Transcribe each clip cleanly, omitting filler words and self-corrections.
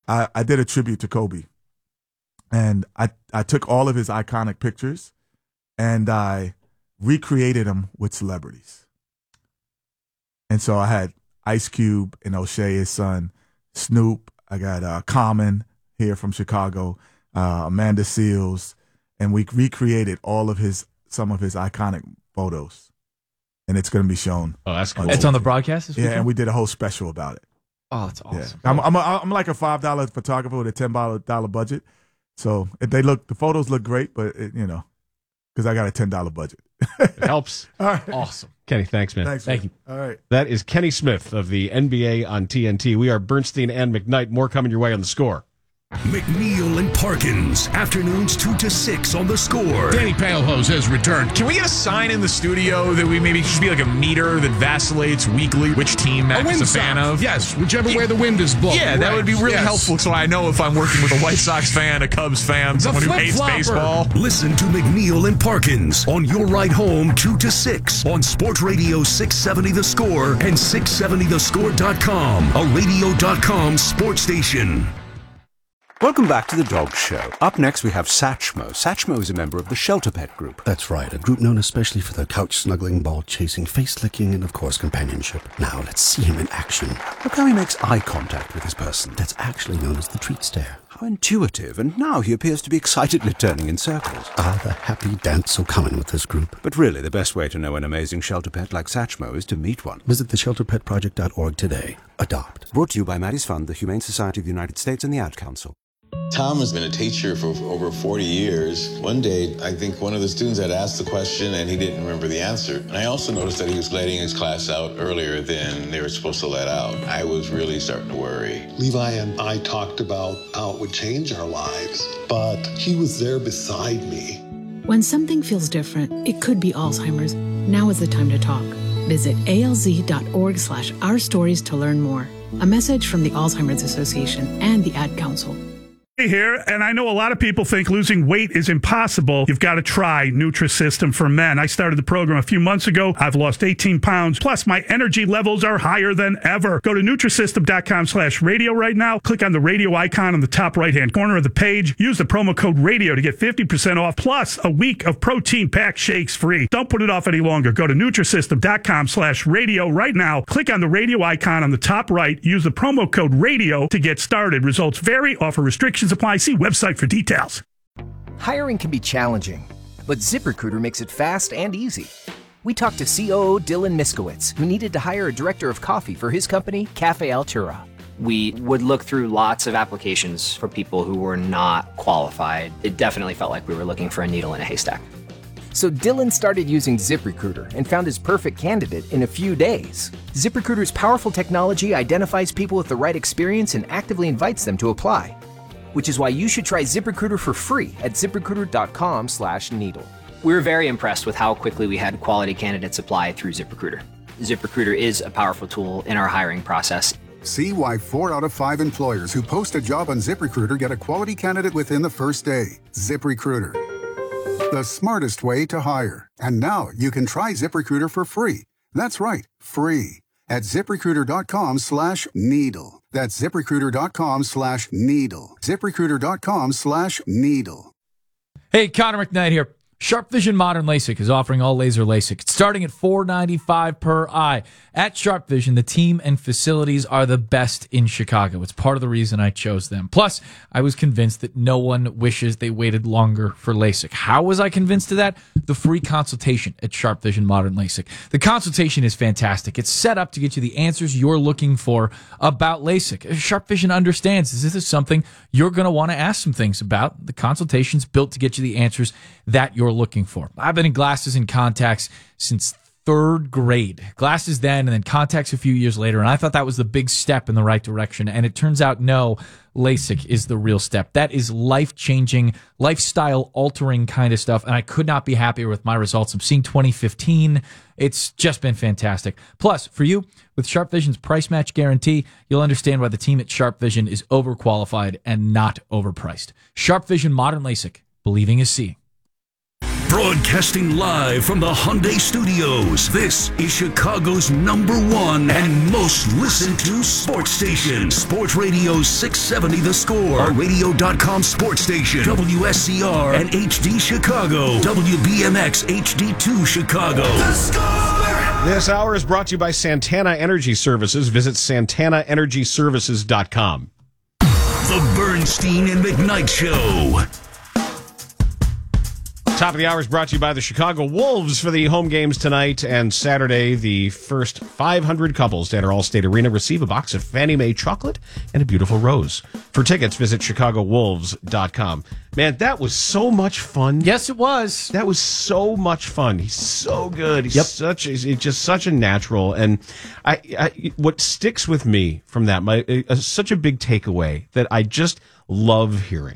I did a tribute to Kobe. And I took all of his iconic pictures and I recreated them with celebrities. And so I had Ice Cube and O'Shea, his son, Snoop. I got Common here from Chicago, Amanda Seales, and we recreated some of his iconic photos. And it's going to be shown. Oh, that's cool. It's on the broadcast this weekend? Yeah, and we did a whole special about it. Oh, that's awesome. Yeah. I'm like a $5 photographer with a $10 budget. So the photos look great, but because I got a $10 budget. It helps. All right. Awesome. Kenny, thanks, man. Thank you. All right. That is Kenny Smith of the NBA on TNT. We are Bernstein and McKnight. More coming your way on The Score. McNeil and Parkins, afternoons 2 to 6 on The Score. Danny Palehose has returned. Can we get a sign in the studio that we maybe should be like a meter that vacillates weekly which team Matt is a fan of? Yes, whichever way the wind is blowing. Yeah, that would be really helpful so I know if I'm working with a White Sox fan, a Cubs fan, someone who hates baseball. Listen to McNeil and Parkins on your ride home 2 to 6 on Sports Radio 670 The Score and 670thescore.com, a radio.com sports station. Welcome back to The Dog Show. Up next, we have Satchmo. Satchmo is a member of the Shelter Pet Group. That's right, a group known especially for their couch-snuggling, ball-chasing, face-licking, and, of course, companionship. Now, let's see him in action. Look how he makes eye contact with his person. That's actually known as the treat stare. How intuitive, and now he appears to be excitedly turning in circles. Ah, the happy dance so common with this group. But really, the best way to know an amazing shelter pet like Satchmo is to meet one. Visit theshelterpetproject.org today. Adopt. Brought to you by Maddie's Fund, the Humane Society of the United States, and the Ad Council. Tom has been a teacher for over 40 years. One day, I think one of the students had asked the question and he didn't remember the answer. And I also noticed that he was letting his class out earlier than they were supposed to let out. I was really starting to worry. Levi and I talked about how it would change our lives, but he was there beside me. When something feels different, it could be Alzheimer's. Now is the time to talk. Visit alz.org/ourstories to learn more. A message from the Alzheimer's Association and the Ad Council. Here, and I know a lot of people think losing weight is impossible. You've got to try Nutrisystem for Men. I started the program a few months ago. I've lost 18 pounds. Plus, my energy levels are higher than ever. Go to Nutrisystem.com/radio right now. Click on the radio icon on the top right-hand corner of the page. Use the promo code radio to get 50% off, plus a week of protein-packed shakes free. Don't put it off any longer. Go to Nutrisystem.com/radio right now. Click on the radio icon on the top right. Use the promo code radio to get started. Results vary. Offer restrictions apply. See website for details. Hiring can be challenging, but ZipRecruiter makes it fast and easy. We talked to COO Dylan Miskowitz, who needed to hire a director of coffee for his company, Cafe Altura. We would look through lots of applications for people who were not qualified. It definitely felt like we were looking for a needle in a haystack. So Dylan started using ZipRecruiter and found his perfect candidate in a few days. ZipRecruiter's powerful technology identifies people with the right experience and actively invites them to apply. Which is why you should try ZipRecruiter for free at ZipRecruiter.com/needle. We were very impressed with how quickly we had quality candidates apply through ZipRecruiter. ZipRecruiter is a powerful tool in our hiring process. See why 4 out of 5 employers who post a job on ZipRecruiter get a quality candidate within the first day. ZipRecruiter, the smartest way to hire. And now you can try ZipRecruiter for free. That's right, free. At ZipRecruiter.com/needle. That's ZipRecruiter.com/needle. ZipRecruiter.com/needle. Hey, Connor McKnight here. Sharp Vision Modern LASIK is offering all laser LASIK. It's starting at $495 per eye. At Sharp Vision, the team and facilities are the best in Chicago. It's part of the reason I chose them. Plus, I was convinced that no one wishes they waited longer for LASIK. How was I convinced of that? The free consultation at Sharp Vision Modern LASIK. The consultation is fantastic. It's set up to get you the answers you're looking for about LASIK. Sharp Vision understands this is something you're going to want to ask some things about. The consultation's built to get you the answers that you're looking for. I've been in glasses and contacts since 3rd grade. Glasses then, and then contacts a few years later, and I thought that was the big step in the right direction, and it turns out, no, LASIK is the real step. That is life-changing, lifestyle-altering kind of stuff, and I could not be happier with my results. I'm seeing 2015. It's just been fantastic. Plus, for you, with Sharp Vision's price match guarantee, you'll understand why the team at Sharp Vision is overqualified and not overpriced. Sharp Vision Modern LASIK. Believing is seeing. Broadcasting live from the Hyundai Studios, this is Chicago's #1 and most listened to sports station. Sports Radio 670 The Score, a radio.com sports station. WSCR and HD Chicago, WBMX HD2 Chicago. The Score! This hour is brought to you by Santana Energy Services. Visit santanaenergyservices.com. The Bernstein and McKnight Show. Top of the hour is brought to you by the Chicago Wolves for the home games tonight and Saturday. The first 500 couples to enter Allstate Arena receive a box of Fannie Mae chocolate and a beautiful rose. For tickets, visit ChicagoWolves.com. Man, that was so much fun. Yes, it was. That was so much fun. He's so good. He's just such a natural. And what sticks with me from that, such a big takeaway that I just love hearing,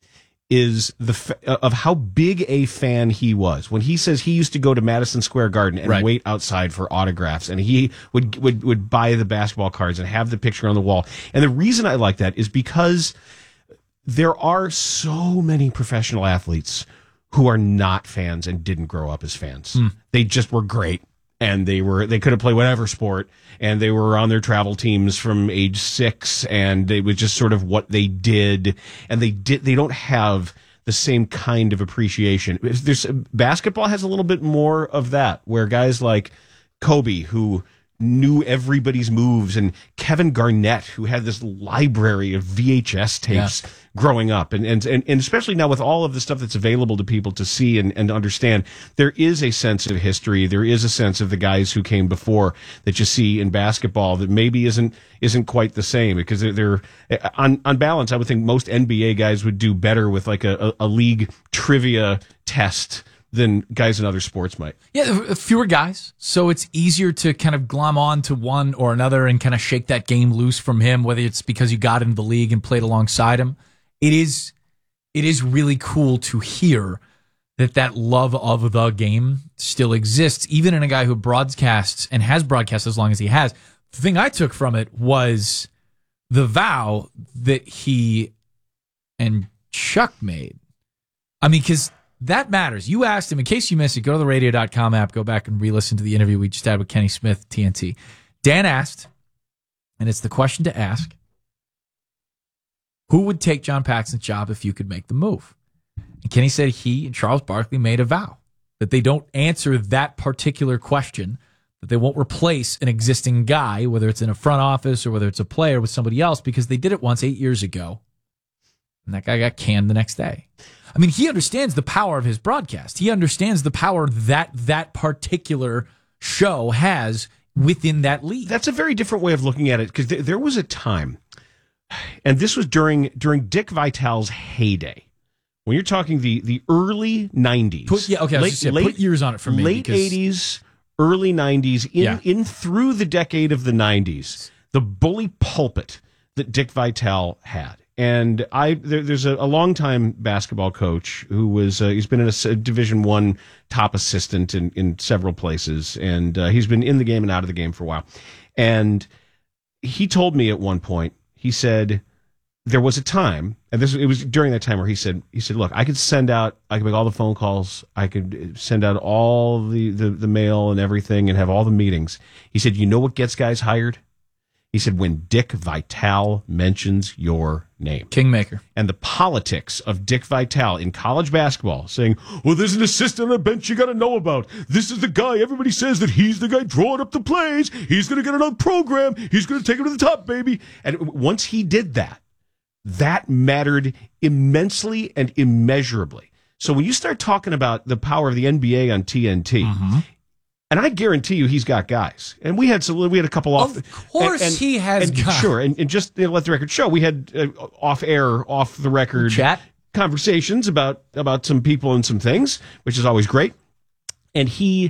is of how big a fan he was. When he says he used to go to Madison Square Garden and wait outside for autographs, and he would buy the basketball cards and have the picture on the wall. And the reason I like that is because there are so many professional athletes who are not fans and didn't grow up as fans. They just were great. And they could have played whatever sport, and they were on their travel teams from age 6, and it was just sort of what they did. And they don't have the same kind of appreciation. Basketball has a little bit more of that, where guys like Kobe, who knew everybody's moves, and Kevin Garnett, who had this library of VHS tapes growing up, and especially now with all of the stuff that's available to people to see and understand, there is a sense of history. There is a sense of the guys who came before that you see in basketball that maybe isn't quite the same, because they're on balance. I would think most NBA guys would do better with like a league trivia test than guys in other sports might. Yeah, fewer guys, so it's easier to kind of glom on to one or another and kind of shake that game loose from him, whether it's because you got into the league and played alongside him. It is really cool to hear that love of the game still exists, even in a guy who broadcasts and has broadcast as long as he has. The thing I took from it was the vow that he and Chuck made. I mean, because that matters. You asked him, in case you missed it, go to the radio.com app, go back and re-listen to the interview we just had with Kenny Smith, TNT. Dan asked, and it's the question to ask, who would take John Paxson's job if you could make the move? And Kenny said he and Charles Barkley made a vow that they don't answer that particular question, that they won't replace an existing guy, whether it's in a front office or whether it's a player, with somebody else, because they did it once 8 years ago, and that guy got canned the next day. I mean, he understands the power of his broadcast. He understands the power that particular show has within that league. That's a very different way of looking at it, because there was a time, and this was during Dick Vitale's heyday. When you're talking the early 90s. Put years on it for me. Late 80s, early 90s, in through the decade of the 90s, the bully pulpit that Dick Vitale had. And there's a longtime basketball coach who was he's been a Division I top assistant in several places, and he's been in the game and out of the game for a while. And he told me at one point, he said there was a time, and it was during that time where he said, look, I could make all the phone calls, I could send out all the mail and everything, and have all the meetings. He said, you know what gets guys hired? He said, when Dick Vitale mentions your name. Kingmaker. And the politics of Dick Vitale in college basketball, saying, well, there's an assistant on the bench you got to know about. This is the guy, everybody says that he's the guy drawing up the plays. He's going to get another program. He's going to take him to the top, baby. And once he did that mattered immensely and immeasurably. So when you start talking about the power of the NBA on TNT, and I guarantee you he's got guys. And we had a couple off. Of course he has guys. Sure. And just let the record show, we had off the record chat conversations about some people and some things, which is always great. And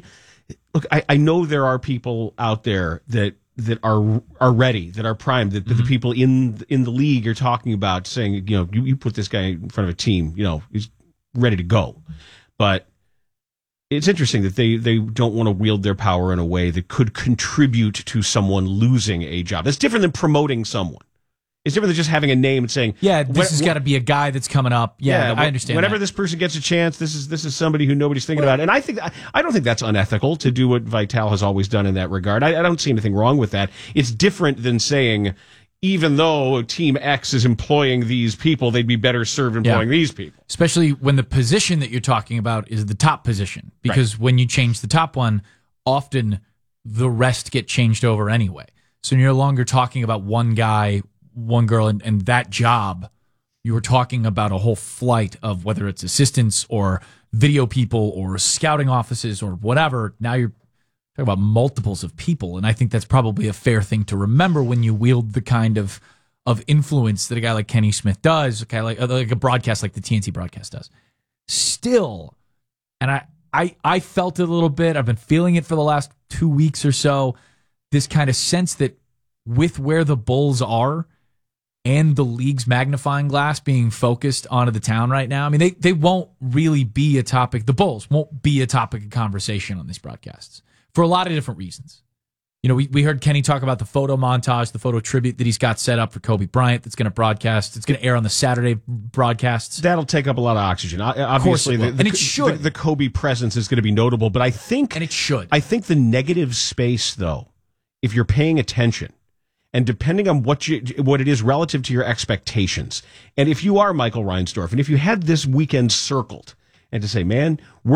I know there are people out there that are ready, that are primed, that the people in the league are talking about, saying, you put this guy in front of a team, he's ready to go. But it's interesting that they don't want to wield their power in a way that could contribute to someone losing a job. It's different than promoting someone. It's different than just having a name and saying, this has got to be a guy that's coming up. Yeah, I understand. Whenever this person gets a chance, this is somebody who nobody's thinking about. And I don't think that's unethical to do what Vitale has always done in that regard. I don't see anything wrong with that. It's different than saying, even though Team X is employing these people, they'd be better served employing these people. Especially when the position that you're talking about is the top position. Because when you change the top one, often the rest get changed over anyway. So you're no longer talking about one guy, one girl, and that job. You were talking about a whole flight of whether it's assistants or video people or scouting offices or whatever. Now you're talking about multiples of people, and I think that's probably a fair thing to remember when you wield the kind of influence that a guy like Kenny Smith does, a guy like a broadcast like the TNT broadcast does. Still, and I felt it a little bit. I've been feeling it for the last 2 weeks or so, this kind of sense that with where the Bulls are and the league's magnifying glass being focused onto the town right now, I mean, they won't really be a topic. The Bulls won't be a topic of conversation on these broadcasts for a lot of different reasons. You know, we heard Kenny talk about the photo montage, the photo tribute that he's got set up for Kobe Bryant that's going to broadcast. It's going to air on the Saturday broadcasts. That'll take up a lot of oxygen. Obviously, and it should. The Kobe presence is going to be notable, but I think... And it should. I think the negative space, though, if you're paying attention, and depending on what it is relative to your expectations, and if you are Michael Reinsdorf, and if you had this weekend circled, and to say, man,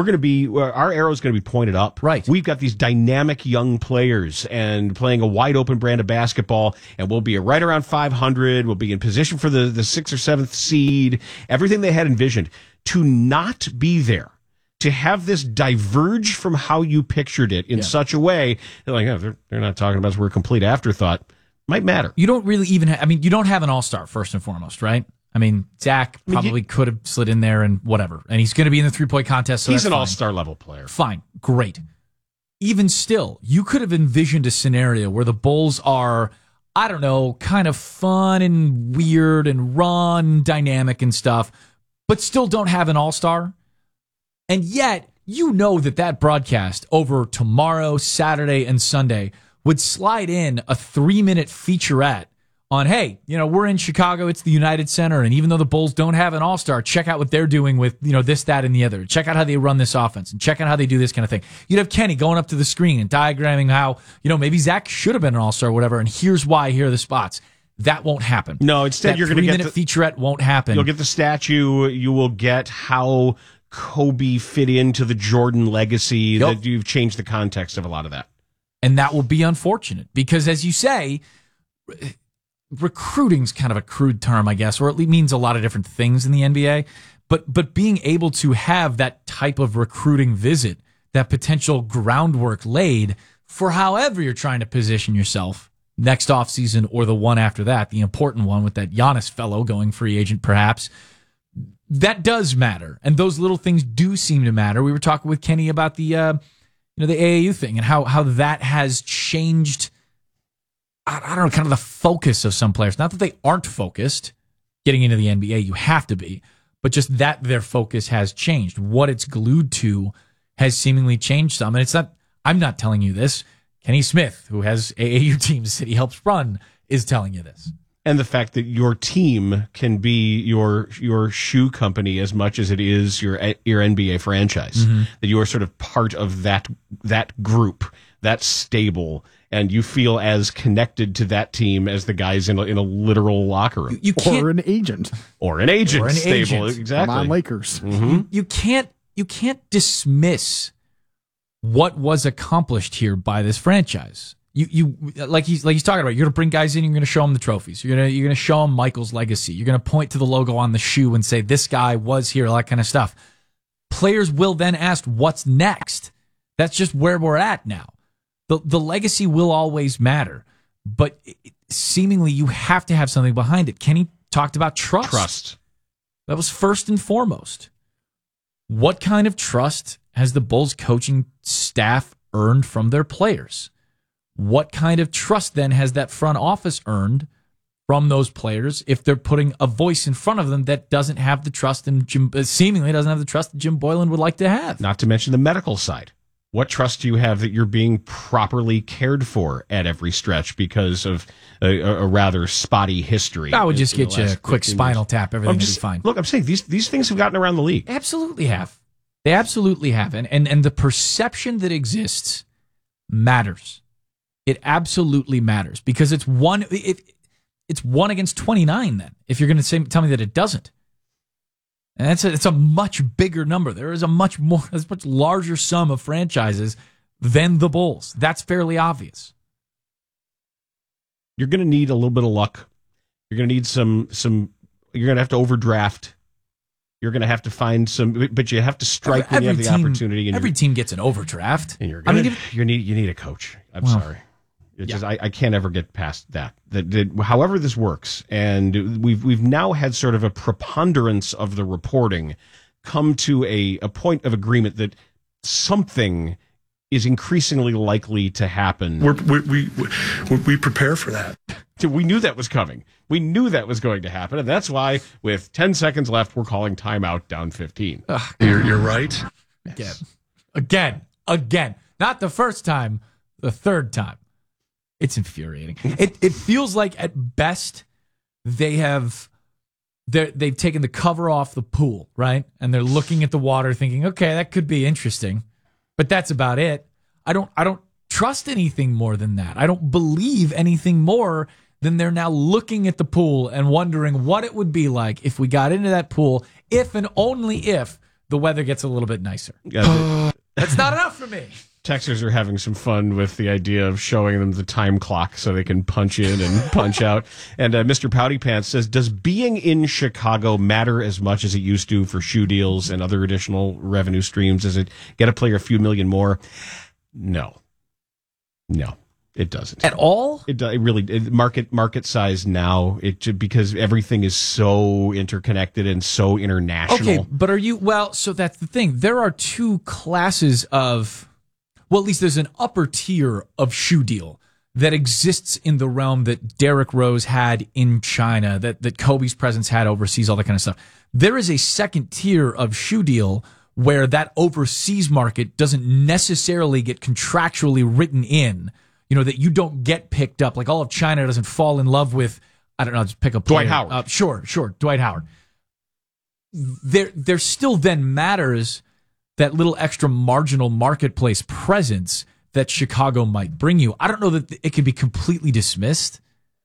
our arrow's going to be pointed up. Right. We've got these dynamic young players and playing a wide open brand of basketball, and we'll be right around 500. We'll be in position for the 6th or 7th seed. Everything they had envisioned. To not be there, to have this diverge from how you pictured it in such a way, they're like, oh, they're not talking about us. We're a complete afterthought. Might matter. You don't really even you don't have an all-star first and foremost, right? I mean, Zach probably could have slid in there and whatever. And he's going to be in the three-point contest, so he's an fine. all-star level player. Fine. Great. Even still, you could have envisioned a scenario where the Bulls are, I don't know, kind of fun and weird and run, dynamic and stuff, but still don't have an all-star. And yet, you know that broadcast over tomorrow, Saturday, and Sunday would slide in a 3-minute featurette on, hey, we're in Chicago, it's the United Center, and even though the Bulls don't have an all-star, check out what they're doing with, this, that, and the other. Check out how they run this offense, and check out how they do this kind of thing. You'd have Kenny going up to the screen and diagramming how, maybe Zach should have been an all-star or whatever, and here's why, here are the spots. That won't happen. No, instead you're going to get the 3-minute featurette won't happen. You'll get the statue, you will get how Kobe fit into the Jordan legacy, that you've changed the context of a lot of that. And that will be unfortunate, because as you say, recruiting's kind of a crude term, I guess, or it means a lot of different things in the NBA. But being able to have that type of recruiting visit, that potential groundwork laid for however you're trying to position yourself next offseason or the one after that, the important one with that Giannis fellow going free agent perhaps, that does matter. And those little things do seem to matter. We were talking with Kenny about the AAU thing and how that has changed, I don't know, kind of the focus of some players. Not that they aren't focused getting into the NBA, you have to be, but just that their focus has changed. What it's glued to has seemingly changed some. And it's not, I'm not telling you this. Kenny Smith, who has AAU teams that he helps run, is telling you this. And the fact that your team can be your shoe company as much as it is your NBA franchise. Mm-hmm. That you are sort of part of that group, that stable, and you feel as connected to that team as the guys in a literal locker room. Or an agent. Or an agent stable, exactly. Come on, Lakers. Mm-hmm. You can't dismiss what was accomplished here by this franchise. You like he's talking about. You're going to bring guys in. You're going to show them the trophies. You're going to show them Michael's legacy. You're going to point to the logo on the shoe and say this guy was here. All that kind of stuff. Players will then ask, "What's next?" That's just where we're at now. The legacy will always matter, but seemingly you have to have something behind it. Kenny talked about trust. Trust. That was first and foremost. What kind of trust has the Bulls coaching staff earned from their players? What kind of trust then has that front office earned from those players if they're putting a voice in front of them that doesn't have the trust and seemingly doesn't have the trust that Jim Boylan would like to have? Not to mention the medical side. What trust do you have that you're being properly cared for at every stretch because of a rather spotty history? I would just get you a quick spinal tap. Everything will be fine. Look, I'm saying these things have gotten around the league. Absolutely have. They absolutely have. And the perception that exists matters. It absolutely matters because it's one against 29 then, if you're going to tell me that it doesn't. And it's a much bigger number. There is a much larger sum of franchises than the Bulls. That's fairly obvious. You're going to need a little bit of luck. You're going to need some. You're going to have to overdraft. You're going to have to find some, but you have to strike when you have the opportunity. And every team gets an overdraft. And you need a coach. I'm sorry. It's just I can't ever get past that. However this works, and we've now had sort of a preponderance of the reporting come to a point of agreement that something is increasingly likely to happen. We prepare for that. We knew that was coming. We knew that was going to happen, and that's why with 10 seconds left, we're calling timeout down 15. You're right. Again. Not the first time, the third time. It's infuriating. It feels like at best they've taken the cover off the pool, right? And they're looking at the water thinking, okay, that could be interesting. But that's about it. I don't trust anything more than that. I don't believe anything more than they're now looking at the pool and wondering what it would be like if we got into that pool, if and only if the weather gets a little bit nicer. That's not enough for me. Texans are having some fun with the idea of showing them the time clock so they can punch in and punch out. And Mr. Pouty Pants says, does being in Chicago matter as much as it used to for shoe deals and other additional revenue streams? Does it get a player a few million more? No, it doesn't. At all? It really market size now, because everything is so interconnected and so international. Okay, but so that's the thing. There are two classes of... Well, at least there's an upper tier of shoe deal that exists in the realm that Derrick Rose had in China, that Kobe's presence had overseas, all that kind of stuff. There is a second tier of shoe deal where that overseas market doesn't necessarily get contractually written in, that you don't get picked up. Like all of China doesn't fall in love with, I don't know, just pick up Dwight Howard. Sure, Dwight Howard. There still then matters that little extra marginal marketplace presence that Chicago might bring you. I don't know that it can be completely dismissed.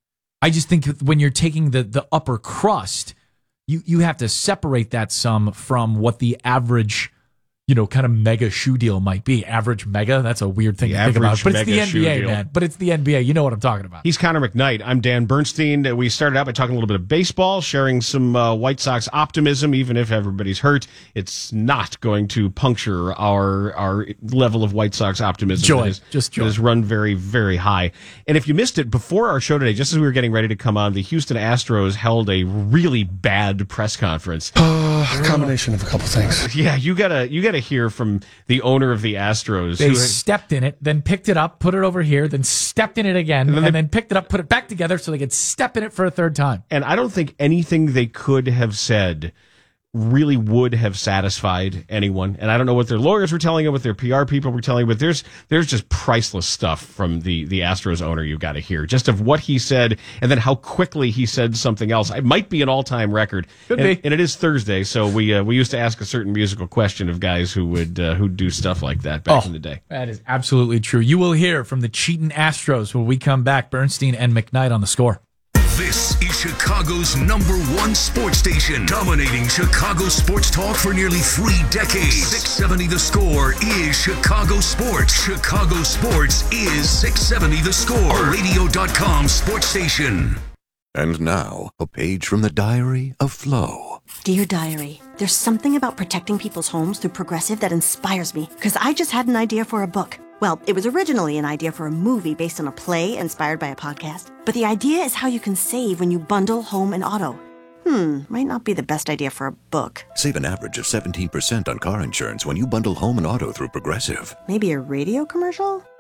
I just think when you're taking the upper crust, you have to separate that some from what the average, kind of mega shoe deal might be. Average mega, that's a weird thing to think about. But it's the NBA, man. But it's the NBA. You know what I'm talking about. He's Connor McKnight. I'm Dan Bernstein. We started out by talking a little bit of baseball, sharing some White Sox optimism. Even if everybody's hurt, it's not going to puncture our level of White Sox optimism. Joy. That has run very, very high. And if you missed it, before our show today, just as we were getting ready to come on, the Houston Astros held a really bad press conference. A combination of a couple things. Yeah, you gotta hear from the owner of the Astros. They stepped in it, then picked it up, put it over here, then stepped in it again, and then picked it up, put it back together so they could step in it for a third time. And I don't think anything they could have said really would have satisfied anyone. And I don't know what their lawyers were telling them, what their PR people were telling them, but there's just priceless stuff from the Astros owner you got to hear, just of what he said and then how quickly he said something else. It might be an all-time record. Could be. And it is Thursday, so we used to ask a certain musical question of guys who would who'd do stuff like that back in the day. That is absolutely true. You will hear from the cheating Astros when we come back. Bernstein and McKnight on The Score. This is Chicago's #1 sports station, dominating Chicago sports talk for nearly 3 decades. 670 The Score is Chicago sports. Chicago sports is 670 The Score, a radio.com sports station. And now, a page from the diary of Flo. Dear Diary, there's something about protecting people's homes through Progressive that inspires me, because I just had an idea for a book. Well, it was originally an idea for a movie based on a play inspired by a podcast. But the idea is how you can save when you bundle home and auto. Might not be the best idea for a book. Save an average of 17% on car insurance when you bundle home and auto through Progressive. Maybe a radio commercial?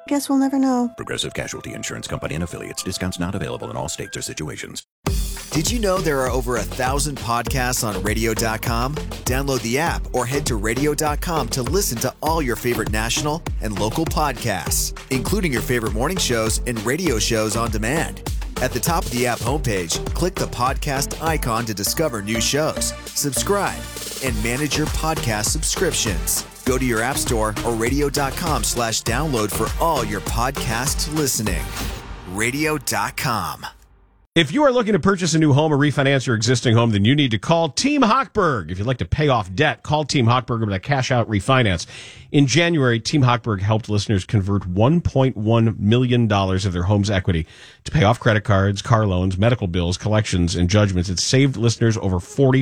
Guess we'll never know. Progressive Casualty Insurance Company and Affiliates. Discounts not available in all states or situations. Did you know there are over 1,000 podcasts on radio.com? Download the app or head to radio.com to listen to all your favorite national and local podcasts, including your favorite morning shows and radio shows on demand. At the top of the app homepage, click the podcast icon to discover new shows, subscribe, and manage your podcast subscriptions. Go to your app store or radio.com/download for all your podcast listening. Radio.com. If you are looking to purchase a new home or refinance your existing home, then you need to call Team Hochberg. If you'd like to pay off debt, call Team Hochberg with a cash-out refinance. In January, Team Hochberg helped listeners convert $1.1 million of their home's equity to pay off credit cards, car loans, medical bills, collections, and judgments. It saved listeners over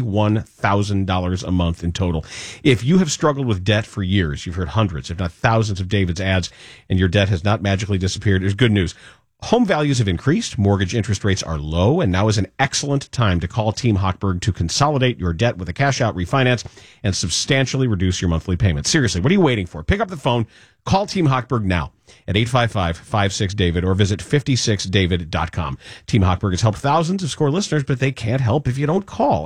$41,000 a month in total. If you have struggled with debt for years, you've heard hundreds, if not thousands of David's ads, and your debt has not magically disappeared, there's good news. Home values have increased, mortgage interest rates are low, and now is an excellent time to call Team Hochberg to consolidate your debt with a cash-out refinance and substantially reduce your monthly payments. Seriously, what are you waiting for? Pick up the phone, call Team Hochberg now at 855-56-DAVID or visit 56david.com. Team Hochberg has helped thousands of SCORE listeners, but they can't help if you don't call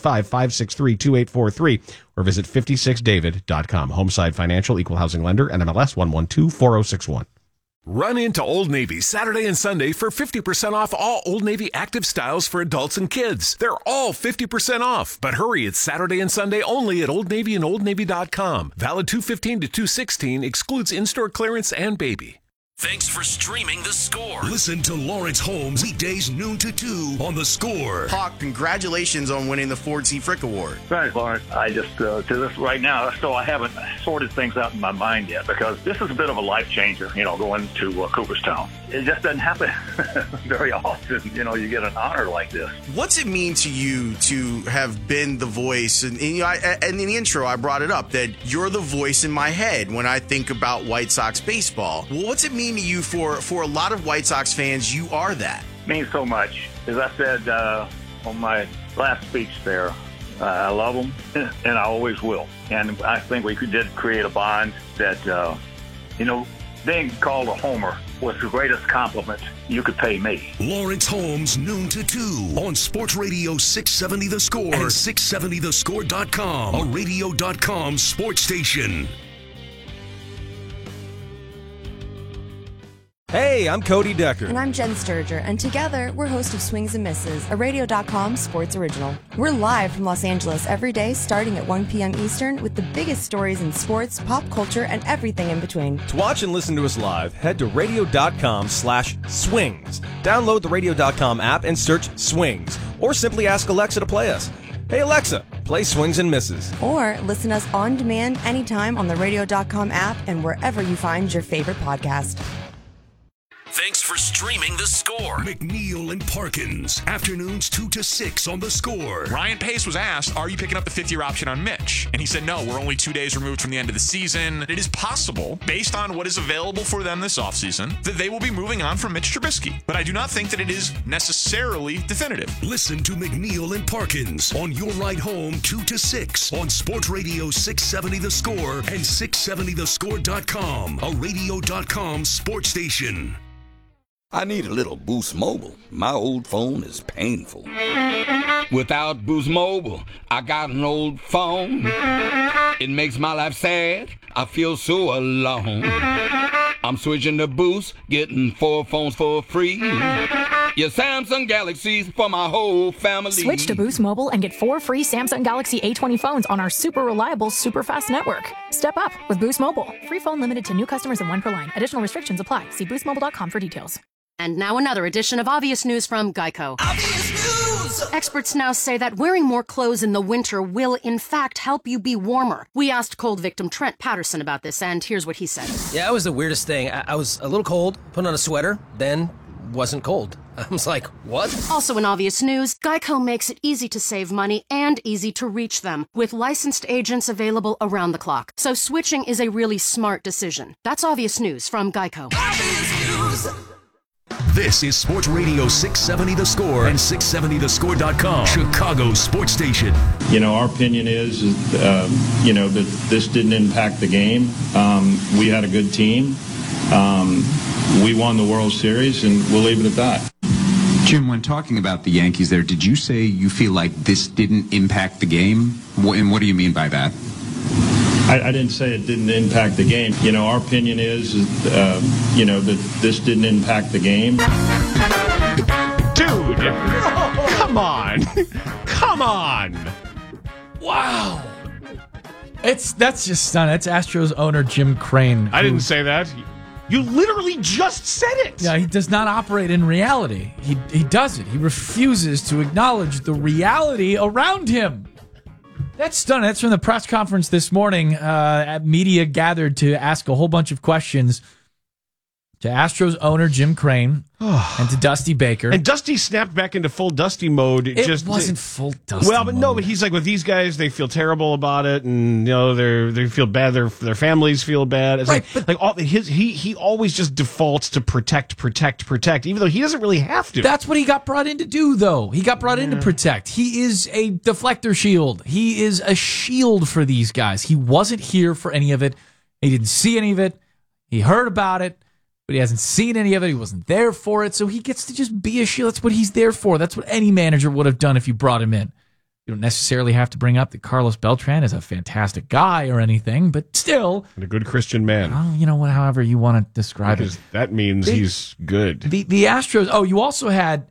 855-563-2843 or visit 56david.com. Homeside Financial, Equal Housing Lender, NMLS 1124061. Run into Old Navy Saturday and Sunday for 50% off all Old Navy active styles for adults and kids. They're all 50% off. But hurry, it's Saturday and Sunday only at Old Navy and OldNavy.com. Valid 2/15 to 2/16, excludes in-store clearance and baby. Thanks for streaming The Score. Listen to Lawrence Holmes weekdays noon to 2 on The Score. Hawk, congratulations on winning the Ford C. Frick Award. Thanks, Lawrence. I just, to this right now, so I haven't sorted things out in my mind yet because this is a bit of a life changer, going to Cooperstown. It just doesn't happen very often, you get an honor like this. What's it mean to you to have been the voice? And in the intro, I brought it up that you're the voice in my head when I think about White Sox baseball. Well, what's it mean to you for a lot of White Sox fans? You are that. It means so much. As I said on my last speech there, I love them and I always will. And I think we did create a bond that, being called a homer was the greatest compliment you could pay me. Lawrence Holmes, noon to 2 on Sports Radio 670 The Score and 670thescore.com, a radio.com sports station. Hey, I'm Cody Decker. And I'm Jen Sturger, and together we're host of Swings and Misses, a radio.com sports original. We're live from Los Angeles every day starting at 1 p.m. Eastern with the biggest stories in sports, pop culture, and everything in between. To watch and listen to us live, head to radio.com/swings. Download the radio.com app and search Swings, or simply ask Alexa to play us. Hey Alexa, play Swings and Misses. Or listen us on demand anytime on the radio.com app and wherever you find your favorite podcast. Thanks for streaming The Score. McNeil and Parkins. Afternoons 2 to 6 on The Score. Ryan Pace was asked, are you picking up the fifth-year option on Mitch? And he said, no, we're only 2 days removed from the end of the season. It is possible, based on what is available for them this offseason, that they will be moving on from Mitch Trubisky. But I do not think that it is necessarily definitive. Listen to McNeil and Parkins on your ride home 2 to 6 on Sports Radio 670 The Score and 670thescore.com, a radio.com sports station. I need a little Boost Mobile. My old phone is painful. Without Boost Mobile, I got an old phone. It makes my life sad. I feel so alone. I'm switching to Boost, getting 4 phones for free. Your Samsung Galaxies for my whole family. Switch to Boost Mobile and get 4 free Samsung Galaxy A20 phones on our super reliable, super fast network. Step up with Boost Mobile. Free phone limited to new customers and 1 per line. Additional restrictions apply. See boostmobile.com for details. And now another edition of Obvious News from Geico. Obvious News! Experts now say that wearing more clothes in the winter will, in fact, help you be warmer. We asked cold victim Trent Patterson about this, and here's what he said. Yeah, it was the weirdest thing. I was a little cold, put on a sweater, then wasn't cold. I was like, what? Also in Obvious News, Geico makes it easy to save money and easy to reach them, with licensed agents available around the clock. So switching is a really smart decision. That's Obvious News from Geico. Obvious News! This is Sports Radio 670 The Score and 670thescore.com, Chicago's sports station. Our opinion is that this didn't impact the game. We had a good team. We won the World Series, and we'll leave it at that. Jim, when talking about the Yankees there, did you say you feel like this didn't impact the game? And what do you mean by that? I didn't say it didn't impact the game. Our opinion is that this didn't impact the game. Dude, come on. Come on. Wow. That's just stunning. That's Astros owner Jim Crane. I didn't say that. You literally just said it. Yeah, he does not operate in reality. He doesn't. He refuses to acknowledge the reality around him. That's stunning. That's from the press conference this morning. Media gathered to ask a whole bunch of questions to Astros owner Jim Crane and to Dusty Baker. And Dusty snapped back into full Dusty mode. It wasn't full Dusty Well, but mode. no, but he's like, with these guys, they feel terrible about it, and they feel bad. Their families feel bad. It's right, he always just defaults to protect, even though he doesn't really have to. That's what he got brought in to do, though. He got brought in to protect. He is a deflector shield. He is a shield for these guys. He wasn't here for any of it. He didn't see any of it. He heard about it, but he hasn't seen any of it. He wasn't there for it, so he gets to just be a shield. That's what he's there for. That's what any manager would have done if you brought him in. You don't necessarily have to bring up that Carlos Beltran is a fantastic guy or anything, but still. And a good Christian man. Well, however you want to describe it. That means he's good. The Astros, you also had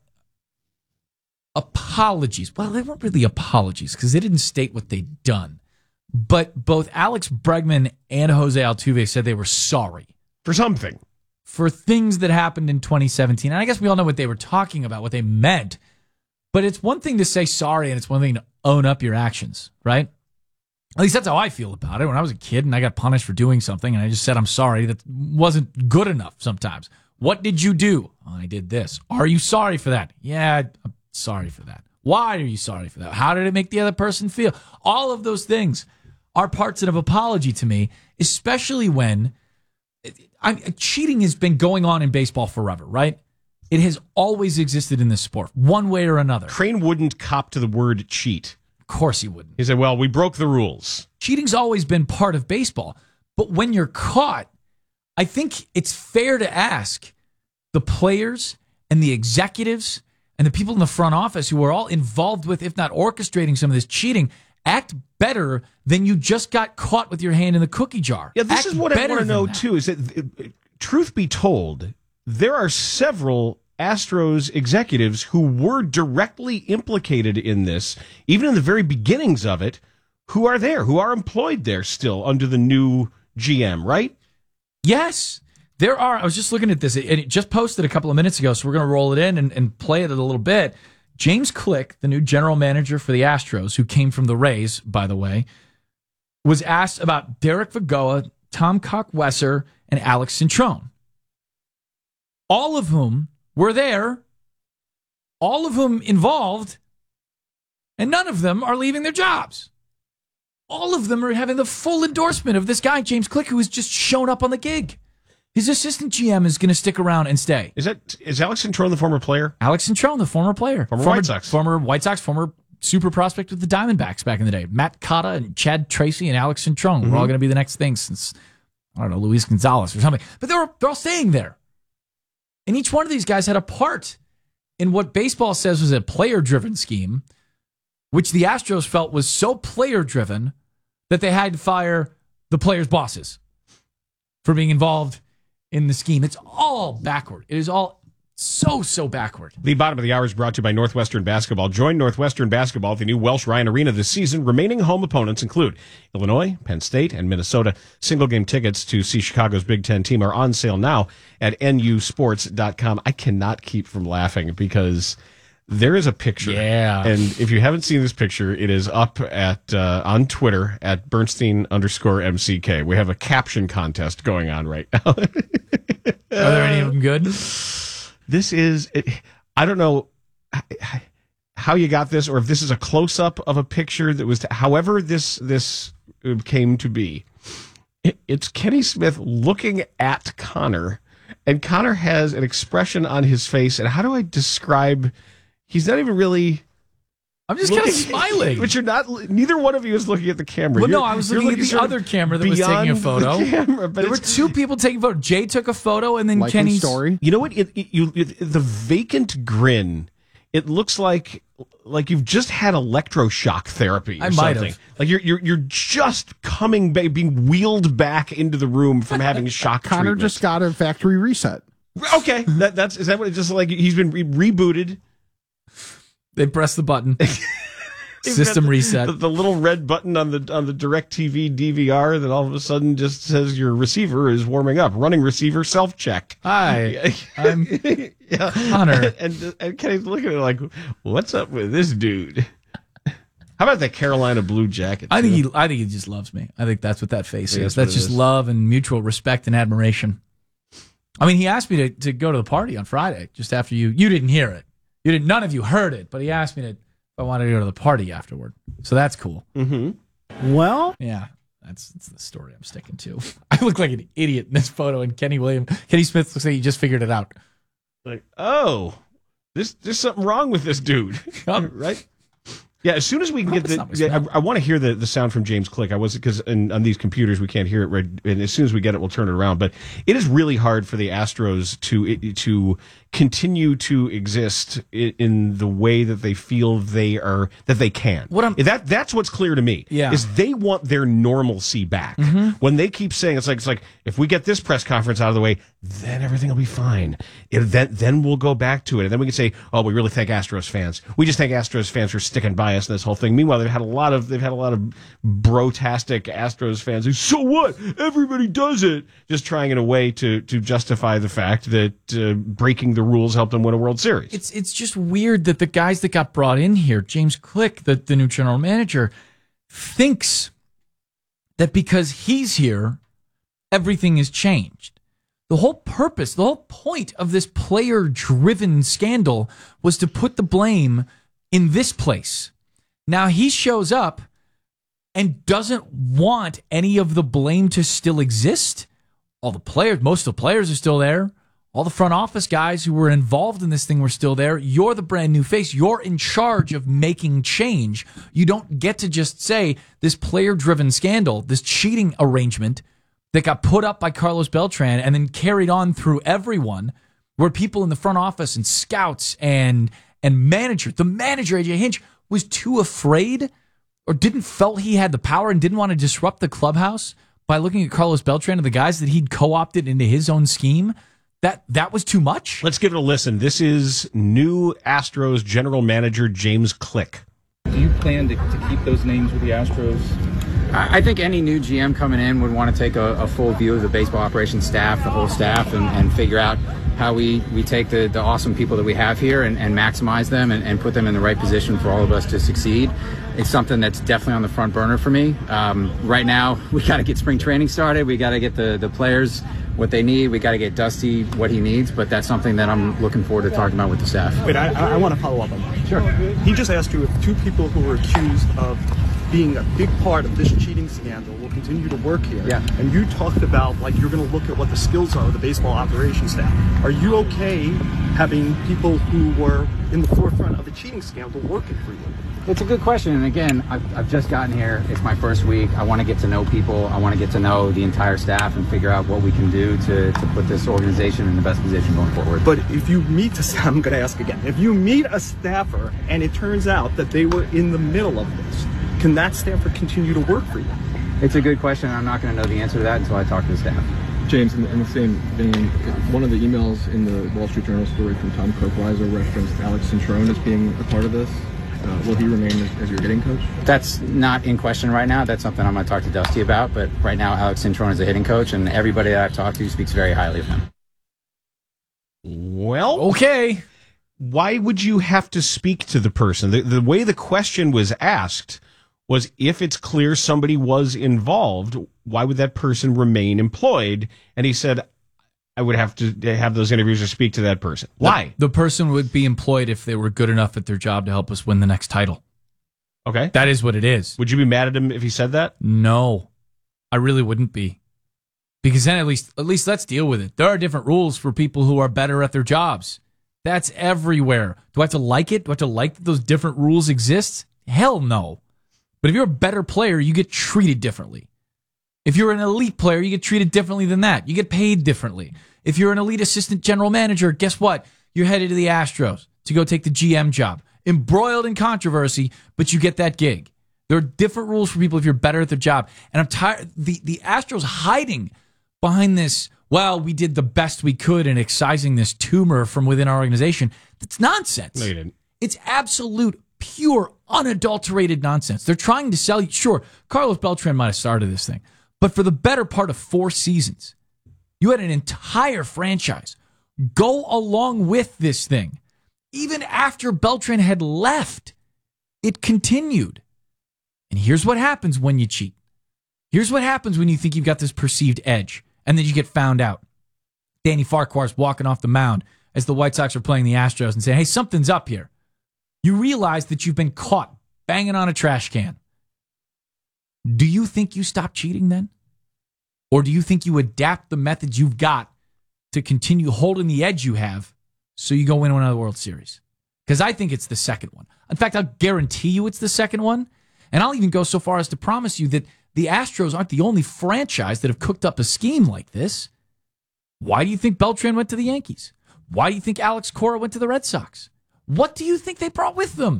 apologies. Well, they weren't really apologies because they didn't state what they'd done. But both Alex Bregman and Jose Altuve said they were sorry. For something. For things that happened in 2017. And I guess we all know what they were talking about, what they meant. But it's one thing to say sorry, and it's one thing to own up your actions, right? At least that's how I feel about it. When I was a kid and I got punished for doing something, and I just said I'm sorry, that wasn't good enough sometimes. What did you do? Oh, I did this. Are you sorry for that? Yeah, I'm sorry for that. Why are you sorry for that? How did it make the other person feel? All of those things are parts of an apology to me, especially when cheating has been going on in baseball forever, right? It has always existed in this sport, one way or another. Crane wouldn't cop to the word cheat. Of course he wouldn't. He said, well, we broke the rules. Cheating's always been part of baseball. But when you're caught, I think it's fair to ask the players and the executives and the people in the front office who are all involved with, if not orchestrating some of this cheating, act better than you just got caught with your hand in the cookie jar. Yeah, this is what I want to know, too, is that, truth be told, there are several Astros executives who were directly implicated in this, even in the very beginnings of it, who are there, who are employed there still under the new GM, right? Yes. There are. I was just looking at this, and it just posted a couple of minutes ago, so we're going to roll it in and play it a little bit. James Click, the new general manager for the Astros, who came from the Rays, by the way, was asked about Derek Vagoa, Tom Cockwesser, and Alex Cintrone. All of whom were there, all of whom involved, and none of them are leaving their jobs. All of them are having the full endorsement of this guy, James Click, who has just shown up on the gig. His assistant GM is going to stick around and stay. Is Alex Cintrone the former player? Alex Cintrone, the former player. Former White Sox. Former White Sox, former super prospect with the Diamondbacks back in the day. Matt Cotta and Chad Tracy and Alex Cintrone were all going to be the next thing since, I don't know, Luis Gonzalez or something. But they're all staying there. And each one of these guys had a part in what baseball says was a player-driven scheme, which the Astros felt was so player-driven that they had to fire the players' bosses for being involved in the scheme. It's all backward. It is all so backward. The bottom of the hour is brought to you by Northwestern Basketball. Join Northwestern Basketball at the new Welsh Ryan Arena this season. Remaining home opponents include Illinois, Penn State, and Minnesota. Single-game tickets to see Chicago's Big Ten team are on sale now at nusports.com. I cannot keep from laughing because there is a picture. Yeah. And if you haven't seen this picture, it is up at on Twitter at Bernstein_MCK. We have a caption contest going on right now. Are there any of them good? This is, I don't know how you got this or if this is a close-up of a picture that was, however this came to be. It's Kenny Smith looking at Connor, and Connor has an expression on his face, and how do I describe, he's not even really I'm just kind of smiling. But you're not. Neither one of you is looking at the camera. Well, no, I was looking at the other camera that was taking a photo. There were two people taking a photo. Jay took a photo, and then Kenny's story. You know what? The vacant grin. It looks like you've just had electroshock therapy. Or I might something. have. Like you're just coming back, being wheeled back into the room from having shock. Connor treatment. just got a factory reset. Okay, is that what? It's just like he's been rebooted. They press the button. System reset. The little red button on the DirecTV DVR that all of a sudden just says your receiver is warming up. Running receiver self check. Hi, I'm Connor. And Kenny's looking at it like, what's up with this dude? How about that Carolina blue jacket? I think he just loves me. I think that's what that face is. That's That's just love and mutual respect and admiration. I mean, he asked me to go to the party on Friday just after you didn't hear it. None of you heard it, but he asked me if I wanted to go to the party afterward. So that's cool. Mm-hmm. Well, yeah, that's the story I'm sticking to. I look like an idiot in this photo, and Kenny Smith looks like he just figured it out. Like, oh, there's something wrong with this dude, right? Yeah, as soon as we can get I want to hear the sound from James Click. Because on these computers we can't hear it. Right, and as soon as we get it, we'll turn it around. But it is really hard for the Astros to continue to exist in the way that they feel that they can. That's what's clear to me. Yeah. Is they want their normalcy back. Mm-hmm. When they keep saying it's like if we get this press conference out of the way, then everything will be fine. Then we'll go back to it, and then we can say, oh, we really thank Astros fans. We just thank Astros fans for sticking by us in this whole thing. Meanwhile, they've had a lot of brotastic Astros fans who, so what? Everybody does it. Just trying in a way to justify the fact that breaking the rules helped them win a World Series. It's just weird that the guys that got brought in here, James Click, the new general manager, thinks that because he's here, everything has changed. The whole purpose, the whole point of this player-driven scandal was to put the blame in this place. Now he shows up and doesn't want any of the blame to still exist. Most of the players are still there. All the front office guys who were involved in this thing were still there. You're the brand new face. You're in charge of making change. You don't get to just say this player-driven scandal, this cheating arrangement that got put up by Carlos Beltran and then carried on through everyone, where people in the front office and scouts and manager, the manager, AJ Hinch, was too afraid or felt he had the power and didn't want to disrupt the clubhouse by looking at Carlos Beltran and the guys that he'd co-opted into his own scheme. That was too much. Let's give it a listen. This is new Astros general manager James Click. Do you plan to keep those names with the Astros? I think any new GM coming in would want to take a full view of the baseball operations staff, the whole staff, and figure out how we take the awesome people that we have here and maximize them and put them in the right position for all of us to succeed. It's something that's definitely on the front burner for me. Right now, we got to get spring training started. We got to get the players what they need. We got to get Dusty what he needs, but that's something that I'm looking forward to talking about with the staff. Wait, I want to follow up on that. Sure. He just asked you if two people who were accused of being a big part of this cheating scandal will continue to work here. Yeah. And you talked about you're going to look at what the skills are of the baseball operations staff. Are you okay having people who were in the forefront of the cheating scandal working for you? It's a good question. And again, I've just gotten here. It's my first week. I want to get to know people. I want to get to know the entire staff and figure out what we can do to put this organization in the best position going forward. But if you meet I'm going to ask again. If you meet a staffer and it turns out that they were in the middle of this, can that staffer continue to work for you? It's a good question. I'm not going to know the answer to that until I talk to the staff. James, in the same vein, one of the emails in the Wall Street Journal story from Tom Kochweiser referenced Alex Cintrone as being a part of this. Will he remain as your hitting coach? That's not in question right now. That's something I'm going to talk to Dusty about. But right now, Alex Cintrone is a hitting coach, and everybody that I've talked to speaks very highly of him. Well, okay. Why would you have to speak to the person? The way the question was asked was, if it's clear somebody was involved, why would that person remain employed? And he said, I would have to have those interviews or speak to that person. Why? The person would be employed if they were good enough at their job to help us win the next title. Okay. That is what it is. Would you be mad at him if he said that? No, I really wouldn't be. Because then at least let's deal with it. There are different rules for people who are better at their jobs. That's everywhere. Do I have to like it? Do I have to like that those different rules exist? Hell no. But if you're a better player, you get treated differently. If you're an elite player, you get treated differently than that. You get paid differently. If you're an elite assistant general manager, guess what? You're headed to the Astros to go take the GM job. Embroiled in controversy, but you get that gig. There are different rules for people if you're better at their job. And I'm tired. The Astros hiding behind this, well, we did the best we could in excising this tumor from within our organization. That's nonsense. No, you didn't. It's absolute, pure, unadulterated nonsense. They're trying to sell you. Sure, Carlos Beltran might have started this thing. But for the better part of 4 seasons, you had an entire franchise go along with this thing. Even after Beltran had left, it continued. And here's what happens when you cheat. Here's what happens when you think you've got this perceived edge, and then you get found out. Danny Farquhar's walking off the mound as the White Sox are playing the Astros and saying, hey, something's up here. You realize that you've been caught banging on a trash can. Do you think you stop cheating then? Or do you think you adapt the methods you've got to continue holding the edge you have so you go win another World Series? Because I think it's the second one. In fact, I'll guarantee you it's the second one. And I'll even go so far as to promise you that the Astros aren't the only franchise that have cooked up a scheme like this. Why do you think Beltran went to the Yankees? Why do you think Alex Cora went to the Red Sox? What do you think they brought with them?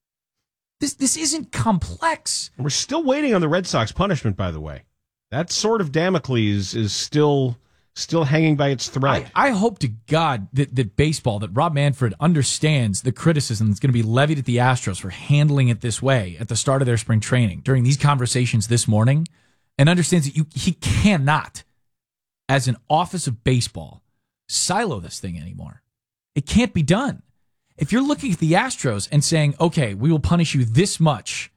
This isn't complex. We're still waiting on the Red Sox punishment, by the way. That sword of Damocles is still hanging by its thread. I hope to God that baseball, that Rob Manfred understands the criticism that's going to be levied at the Astros for handling it this way at the start of their spring training during these conversations this morning, and understands that he cannot, as an office of baseball, silo this thing anymore. It can't be done. If you're looking at the Astros and saying, okay, we will punish you this much,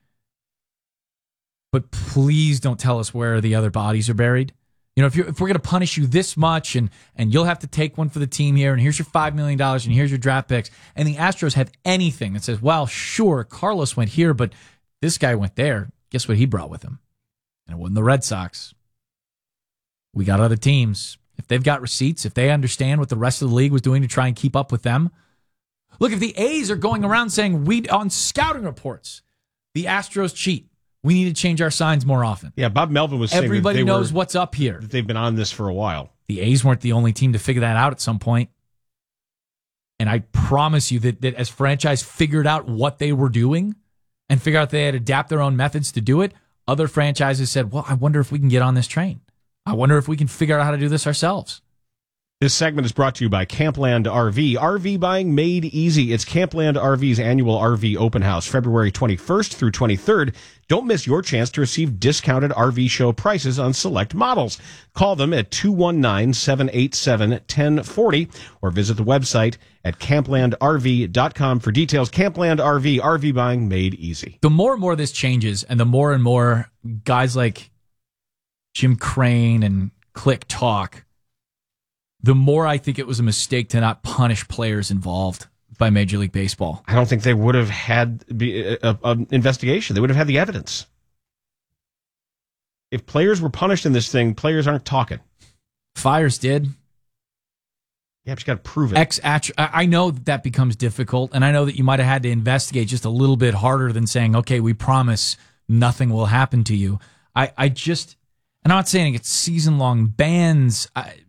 but please don't tell us where the other bodies are buried. You know, if we're going to punish you this much and you'll have to take one for the team here, and here's your $5 million and here's your draft picks, and the Astros have anything that says, well, sure, Carlos went here, but this guy went there. Guess what he brought with him? And it wasn't the Red Sox. We got other teams. If they've got receipts, if they understand what the rest of the league was doing to try and keep up with them. Look, if the A's are going around saying, on scouting reports, the Astros cheat, we need to change our signs more often. Yeah, Bob Melvin was saying everybody knows what's up here. That they've been on this for a while. The A's weren't the only team to figure that out at some point. And I promise you that as franchise figured out what they were doing and figured out they had to adapt their own methods to do it, other franchises said, well, I wonder if we can get on this train. I wonder if we can figure out how to do this ourselves. This segment is brought to you by Campland RV. RV buying made easy. It's Campland RV's annual RV open house, February 21st through 23rd. Don't miss your chance to receive discounted RV show prices on select models. Call them at 219-787-1040 or visit the website at camplandrv.com for details. Campland RV, RV buying made easy. The more and more this changes, and the more and more guys like Jim Crane and Click talk, the more I think it was a mistake to not punish players involved by Major League Baseball. I don't think they would have had an investigation. They would have had the evidence. If players were punished in this thing, players aren't talking. Fires did. Yeah, but you got to prove it. I know that becomes difficult, and I know that you might have had to investigate just a little bit harder than saying, okay, we promise nothing will happen to you. And I'm not saying it's season-long bans,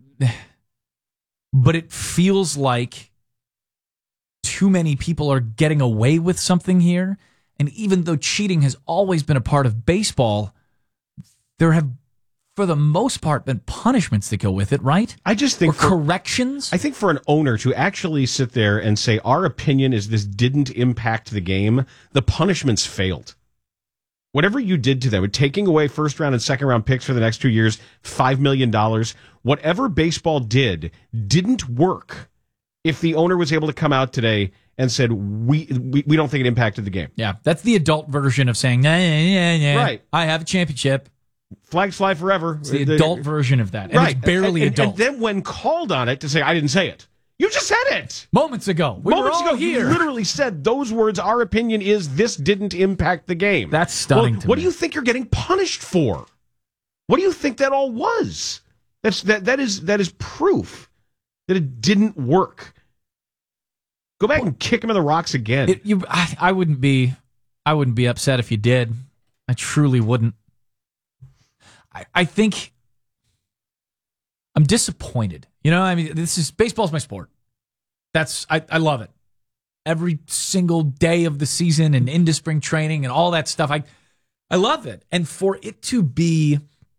but it feels like too many people are getting away with something here. And even though cheating has always been a part of baseball, there have, for the most part, been punishments that go with it, right? I just think corrections. I think for an owner to actually sit there and say, our opinion is this didn't impact the game, the punishments failed. Whatever you did to them, with taking away first round and second round picks for the next 2 years, $5 million, whatever baseball didn't work if the owner was able to come out today and said, we don't think it impacted the game. Yeah, that's the adult version of saying, nah. Right. I have a championship. Flags fly forever. It's the adult version of that. And right. It's barely adult. And then when called on it to say, I didn't say it. You just said it. Moments ago. Moments ago, you literally said those words, our opinion is this didn't impact the game. That's stunning to me. What do you think you're getting punished for? What do you think that all was? That is proof that it didn't work. Go back and kick him in the rocks again. I wouldn't be I wouldn't be upset if you did. I truly wouldn't. I think I'm disappointed. You know, I mean, baseball's my sport. I love it. Every single day of the season and into spring training and all that stuff. I love it. And for it to be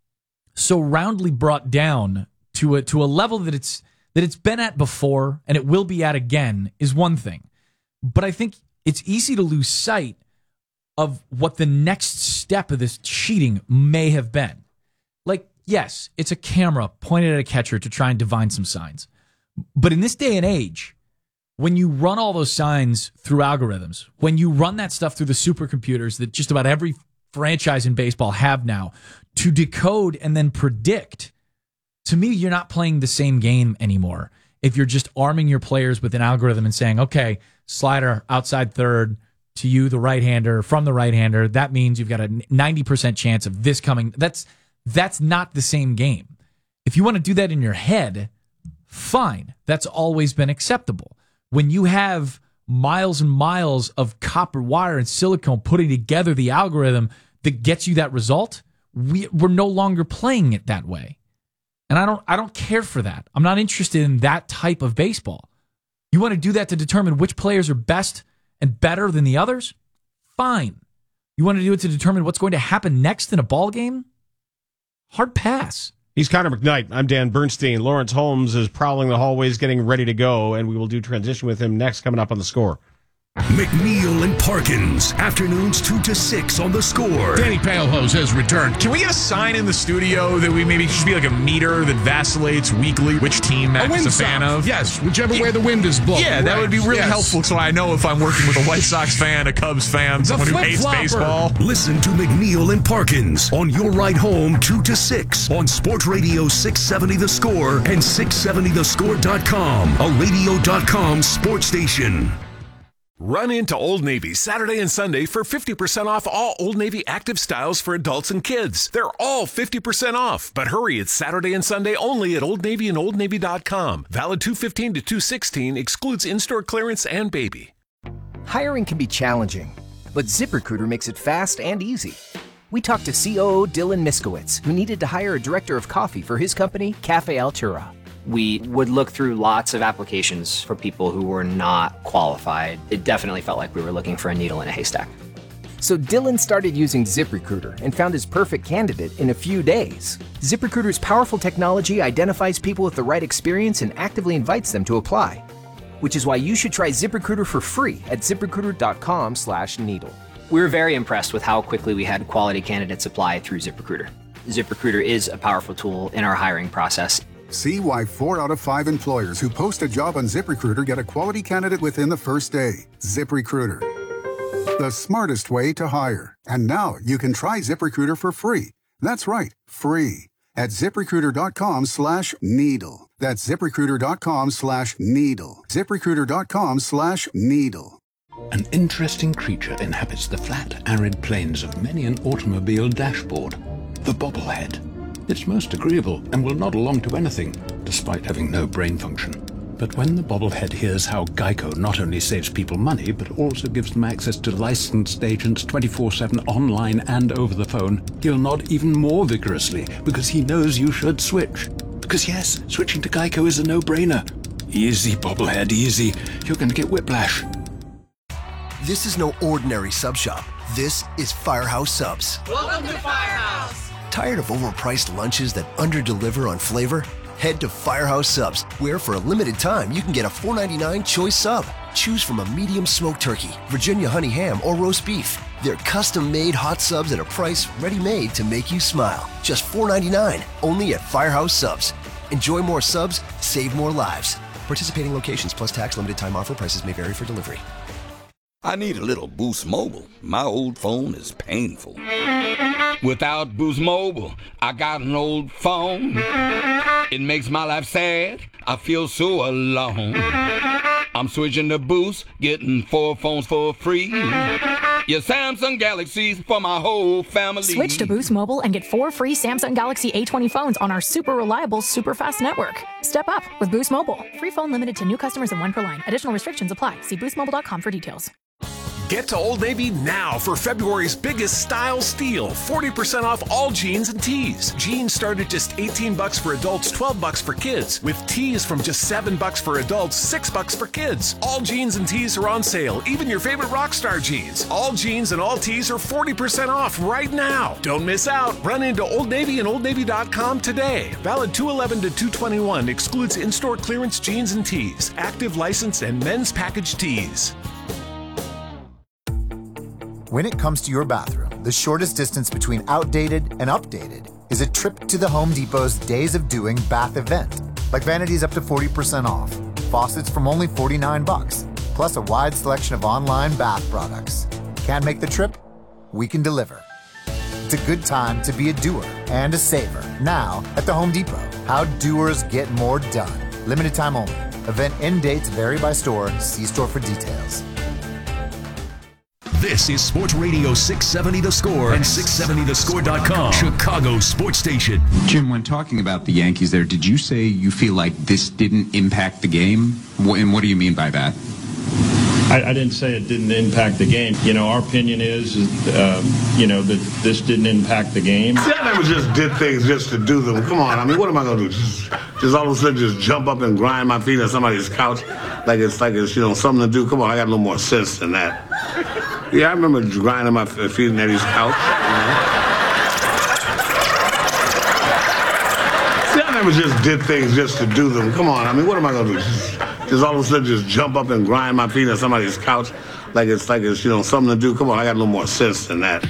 so roundly brought down to a level that it's been at before and it will be at again is one thing. But I think it's easy to lose sight of what the next step of this cheating may have been. Like, yes, it's a camera pointed at a catcher to try and divine some signs. But in this day and age, when you run all those signs through algorithms, when you run that stuff through the supercomputers that just about every franchise in baseball have now to decode and then predict, to me, you're not playing the same game anymore. If you're just arming your players with an algorithm and saying, okay, slider outside third to you, the right-hander, from the right-hander, that means you've got a 90% chance of this coming. That's not the same game. If you want to do that in your head, fine. That's always been acceptable. When you have miles and miles of copper wire and silicone putting together the algorithm that gets you that result, we're no longer playing it that way. And I don't care for that. I'm not interested in that type of baseball. You want to do that to determine which players are best and better than the others? Fine. You want to do it to determine what's going to happen next in a ball game? Hard pass. He's Connor McKnight. I'm Dan Bernstein. Lawrence Holmes is prowling the hallways getting ready to go, and we will do transition with him next coming up on The Score. McNeil and Parkins, afternoons 2 to 6 on The Score. Danny Palehose has returned. Can we get a sign in the studio that we maybe should be like a meter that vacillates weekly which team Max is a fan of? Yes, whichever way the wind is blowing. Yeah, that would be really helpful so I know if I'm working with a White Sox fan, a Cubs fan, someone who hates baseball. Listen to McNeil and Parkins on your ride home 2 to 6 on Sports Radio 670 The Score and 670thescore.com, a radio.com sports station. Run into Old Navy Saturday and Sunday for 50% off all Old Navy active styles for adults and kids. They're all 50% off, but hurry, it's Saturday and Sunday only at Old Navy and OldNavy.com. Valid 2/15 to 2/16, excludes in-store clearance and baby. Hiring can be challenging, but ZipRecruiter makes it fast and easy. We talked to COO Dylan Miskowitz, who needed to hire a director of coffee for his company, Cafe Altura. We would look through lots of applications for people who were not qualified. It definitely felt like we were looking for a needle in a haystack. So Dylan started using ZipRecruiter and found his perfect candidate in a few days. ZipRecruiter's powerful technology identifies people with the right experience and actively invites them to apply. Which is why you should try ZipRecruiter for free at ZipRecruiter.com/needle. We were very impressed with how quickly we had quality candidates apply through ZipRecruiter. ZipRecruiter is a powerful tool in our hiring process. See why 4 out of 5 employers who post a job on ZipRecruiter get a quality candidate within the first day. ZipRecruiter, the smartest way to hire. And now you can try ZipRecruiter for free. That's right, free. At ZipRecruiter.com/needle. That's ZipRecruiter.com/needle. ZipRecruiter.com/needle. An interesting creature inhabits the flat, arid plains of many an automobile dashboard. The bobblehead. It's most agreeable and will nod along to anything, despite having no brain function. But when the bobblehead hears how Geico not only saves people money, but also gives them access to licensed agents 24/7 online and over the phone, he'll nod even more vigorously because he knows you should switch. Because yes, switching to Geico is a no-brainer. Easy, bobblehead, easy. You're going to get whiplash. This is no ordinary sub shop. This is Firehouse Subs. Welcome to Firehouse! Tired of overpriced lunches that underdeliver on flavor? Head to Firehouse Subs, where for a limited time you can get a $4.99 choice sub. Choose from a medium smoked turkey, Virginia honey ham, or roast beef. They're custom-made hot subs at a price ready-made to make you smile. Just $4.99, only at Firehouse Subs. Enjoy more subs, save more lives. Participating locations plus tax, limited time offer. Prices may vary for delivery. I need a little Boost Mobile. My old phone is painful. Without Boost Mobile, I got an old phone. It makes my life sad. I feel so alone. I'm switching to Boost, getting 4 phones for free. Your Samsung Galaxies for my whole family. Switch to Boost Mobile and get 4 free Samsung Galaxy A20 phones on our super reliable, super fast network. Step up with Boost Mobile. Free phone limited to new customers and 1 per line. Additional restrictions apply. See boostmobile.com for details. Get to Old Navy now for February's biggest style steal. 40% off all jeans and tees. Jeans start at just $18 for adults, $12 for kids. With tees from just $7 for adults, $6 for kids. All jeans and tees are on sale, even your favorite Rockstar jeans. All jeans and all tees are 40% off right now. Don't miss out. Run into Old Navy and OldNavy.com today. Valid 2/11 to 2/21. Excludes in-store clearance jeans and tees. Active license and men's package tees. When it comes to your bathroom, the shortest distance between outdated and updated is a trip to the Home Depot's Days of Doing bath event. Like vanities up to 40% off, faucets from only $49, plus a wide selection of online bath products. Can't make the trip? We can deliver. It's a good time to be a doer and a saver. Now at the Home Depot, how doers get more done. Limited time only. Event end dates vary by store. See store for details. This is Sports Radio 670 The Score and 670thescore.com. Chicago Sports Station. Jim, when talking about the Yankees there, did you say you feel like this didn't impact the game? And what do you mean by that? I didn't say it didn't impact the game. You know, our opinion is that this didn't impact the game. See, I never just did things just to do them. Come on, I mean, what am I going to do? Just all of a sudden just jump up and grind my feet on somebody's couch like it's something to do? Come on, I got no more sense than that. Yeah, I remember grinding my feet on Eddie's couch. See, I never just did things just to do them. Come on, I mean, what am I going to do? Just all of a sudden just jump up and grind my feet on somebody's couch like it's something to do? Come on, I got no more sense than that.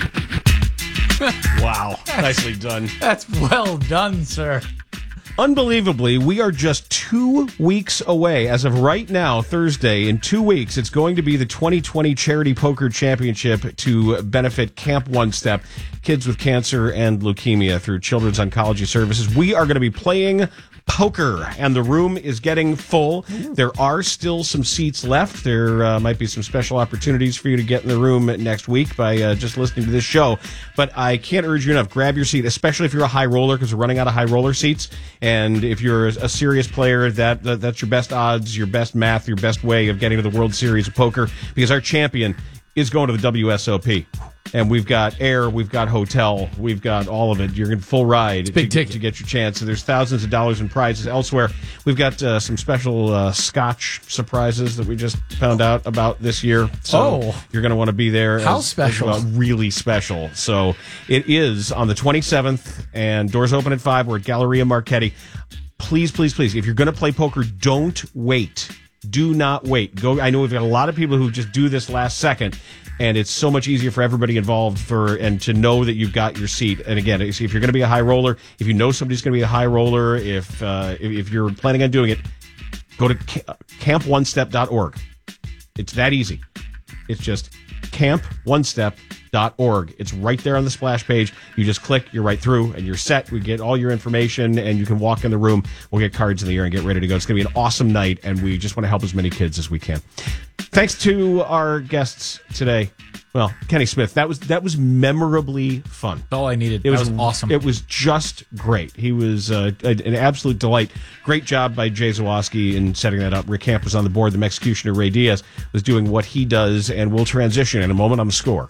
Wow. Nicely done. That's well done, sir. Unbelievably, we are just 2 weeks away. As of right now, Thursday, in 2 weeks, it's going to be the 2020 Charity Poker Championship to benefit Camp One Step, kids with cancer and leukemia through Children's Oncology Services. We are going to be playing poker, and the room is getting full. There are still some seats left. There might be some special opportunities for you to get in the room next week by just listening to this show. But I can't urge you enough. Grab your seat, especially if you're a high roller, because we're running out of high roller seats. And if you're a serious player, that's your best odds, your best math, your best way of getting to the World Series of Poker, because our champion is going to the WSOP. And we've got air, we've got hotel, we've got all of it. You're in full ride to get your chance. So there's thousands of dollars in prizes elsewhere. We've got some special Scotch surprises that we just found out about this year. So you're going to want to be there. How special? Really special. So it is on the 27th, and doors open at 5. We're at Galleria Marchetti. Please, please, please, if you're going to play poker, don't wait. Do not wait. Go. I know we've got a lot of people who just do this last second, and it's so much easier for everybody involved and to know that you've got your seat. And again, if you're going to be a high roller, if you know somebody's going to be a high roller, if you're planning on doing it, go to camponestep.org. It's that easy. It's just camponestep.org. It's right there on the splash page. You just click, you're right through, and you're set. We get all your information, and you can walk in the room. We'll get cards in the air and get ready to go. It's going to be an awesome night, and we just want to help as many kids as we can. Thanks to our guests today. Well, Kenny Smith, that was memorably fun. That's all I needed. That was awesome. It was just great. He was an absolute delight. Great job by Jay Zawoski in setting that up. Rick Camp was on the board. The executioner, Ray Diaz, was doing what he does, and we'll transition in a moment on the score.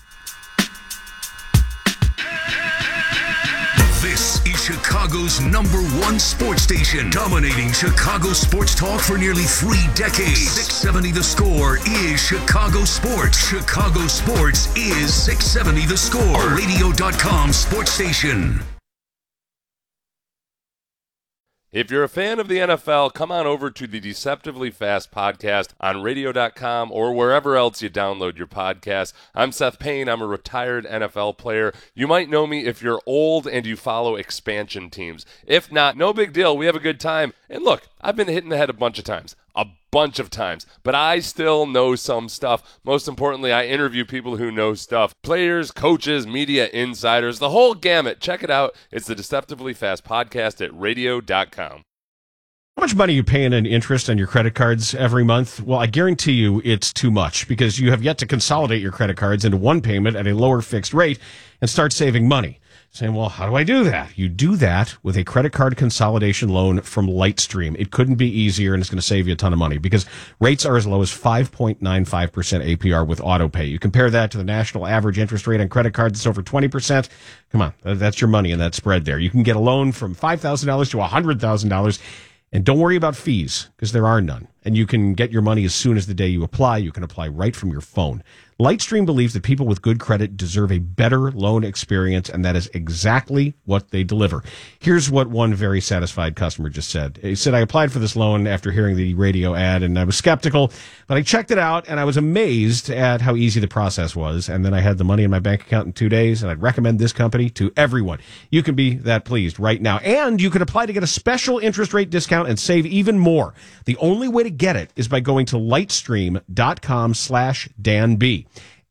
This is Chicago's #1 sports station, dominating Chicago sports talk for nearly 3 decades. 670 The Score is Chicago sports. Chicago sports is 670 The Score, a radio.com sports station. If you're a fan of the NFL, come on over to the Deceptively Fast podcast on radio.com or wherever else you download your podcast. I'm Seth Payne. I'm a retired NFL player. You might know me if you're old and you follow expansion teams. If not, no big deal. We have a good time. And look, I've been hitting the head a bunch of times. But I still know some stuff. Most importantly, I interview people who know stuff. Players, coaches, media insiders, the whole gamut. Check it out. It's the Deceptively Fast podcast at radio.com. How much money are you paying in interest on your credit cards every month? Well, I guarantee you it's too much because you have yet to consolidate your credit cards into one payment at a lower fixed rate and start saving money. Saying, well, how do I do that? You do that with a credit card consolidation loan from Lightstream. It couldn't be easier, and it's going to save you a ton of money because rates are as low as 5.95% APR with AutoPay. You compare that to the national average interest rate on credit cards, it's over 20%. Come on, that's your money in that spread there. You can get a loan from $5,000 to $100,000. And don't worry about fees, because there are none. And you can get your money as soon as the day you apply. You can apply right from your phone. Lightstream believes that people with good credit deserve a better loan experience, and that is exactly what they deliver. Here's what one very satisfied customer just said. He said, I applied for this loan after hearing the radio ad, and I was skeptical, but I checked it out, and I was amazed at how easy the process was. And then I had the money in my bank account in 2 days, and I'd recommend this company to everyone. You can be that pleased right now. And you can apply to get a special interest rate discount and save even more. The only way to get it is by going to lightstream.com/DanB.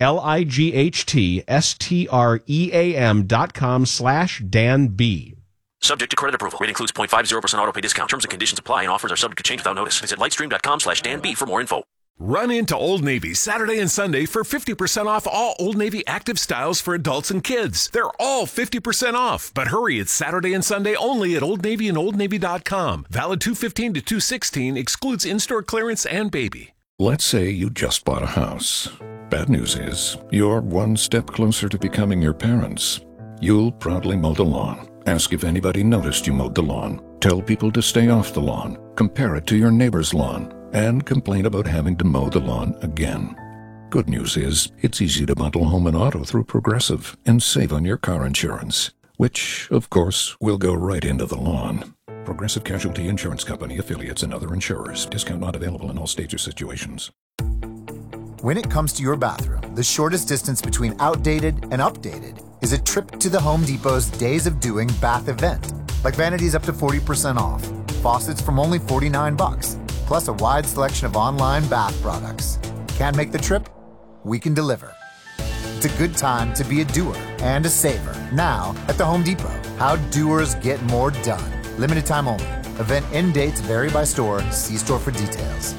lightstream.com/DanB. Subject to credit approval. Rate includes 0.50% auto pay discount. Terms and conditions apply, and offers are subject to change without notice. Visit lightstream.com/DanB for more info. Run into Old Navy Saturday and Sunday for 50% off all Old Navy active styles for adults and kids. They're all 50% off. But hurry, it's Saturday and Sunday only at Old Navy and OldNavy.com. Valid 2/15 to 2/16, excludes in-store clearance and baby. Let's say you just bought a house. Bad news is, you're one step closer to becoming your parents. You'll proudly mow the lawn. Ask if anybody noticed you mowed the lawn. Tell people to stay off the lawn. Compare it to your neighbor's lawn. And complain about having to mow the lawn again. Good news is, it's easy to bundle home and auto through Progressive and save on your car insurance, which, of course, will go right into the lawn. Progressive Casualty Insurance Company, affiliates, and other insurers. Discount not available in all states or situations. When it comes to your bathroom, the shortest distance between outdated and updated is a trip to the Home Depot's Days of Doing bath event. Like vanities up to 40% off, faucets from only $49, plus a wide selection of online bath products. Can't make the trip? We can deliver. It's a good time to be a doer and a saver. Now at the Home Depot, how doers get more done. Limited time only. Event end dates vary by store. See store for details.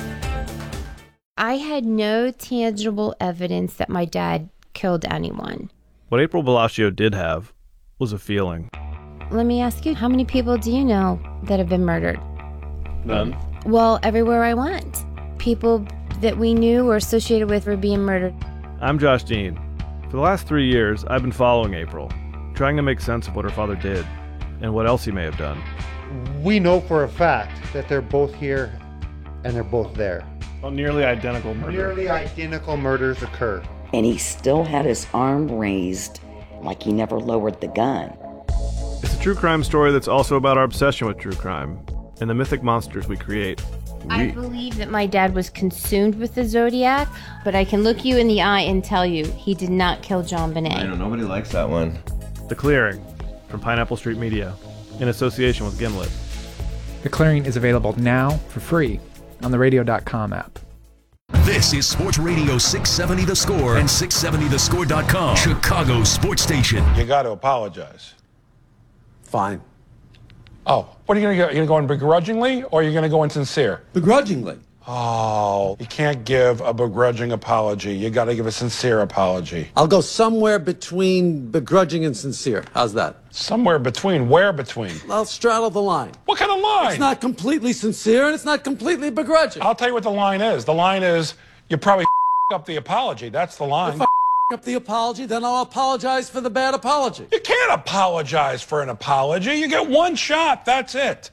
I had no tangible evidence that my dad killed anyone. What April Bellaccio did have was a feeling. Let me ask you, how many people do you know that have been murdered? None. Well, everywhere I went, people that we knew or associated with were being murdered. I'm Josh Dean. For the last 3 years, I've been following April, trying to make sense of what her father did and what else he may have done. We know for a fact that they're both here and they're both there. Well, nearly identical murders. Nearly identical murders occur. And he still had his arm raised like he never lowered the gun. It's a true crime story that's also about our obsession with true crime and the mythic monsters we create. I believe that my dad was consumed with the Zodiac, but I can look you in the eye and tell you he did not kill John Bonet. I know, nobody likes that one. The Clearing, from Pineapple Street Media, in association with Gimlet. The Clearing is available now for free on the radio.com app. This is Sports Radio 670 The Score and 670thescore.com, Chicago's sports station. You got to apologize. Fine. Oh, what are you going to go? Are you going to go in begrudgingly or are you going to go in sincere? Begrudgingly. Oh, you can't give a begrudging apology. You got to give a sincere apology. I'll go somewhere between begrudging and sincere. How's that? Somewhere between? Where between? I'll straddle the line. What kind of line? It's not completely sincere and it's not completely begrudging. I'll tell you what the line is. The line is you probably up the apology. That's the line. If I up the apology, then I'll apologize for the bad apology. You can't apologize for an apology. You get one shot. That's it.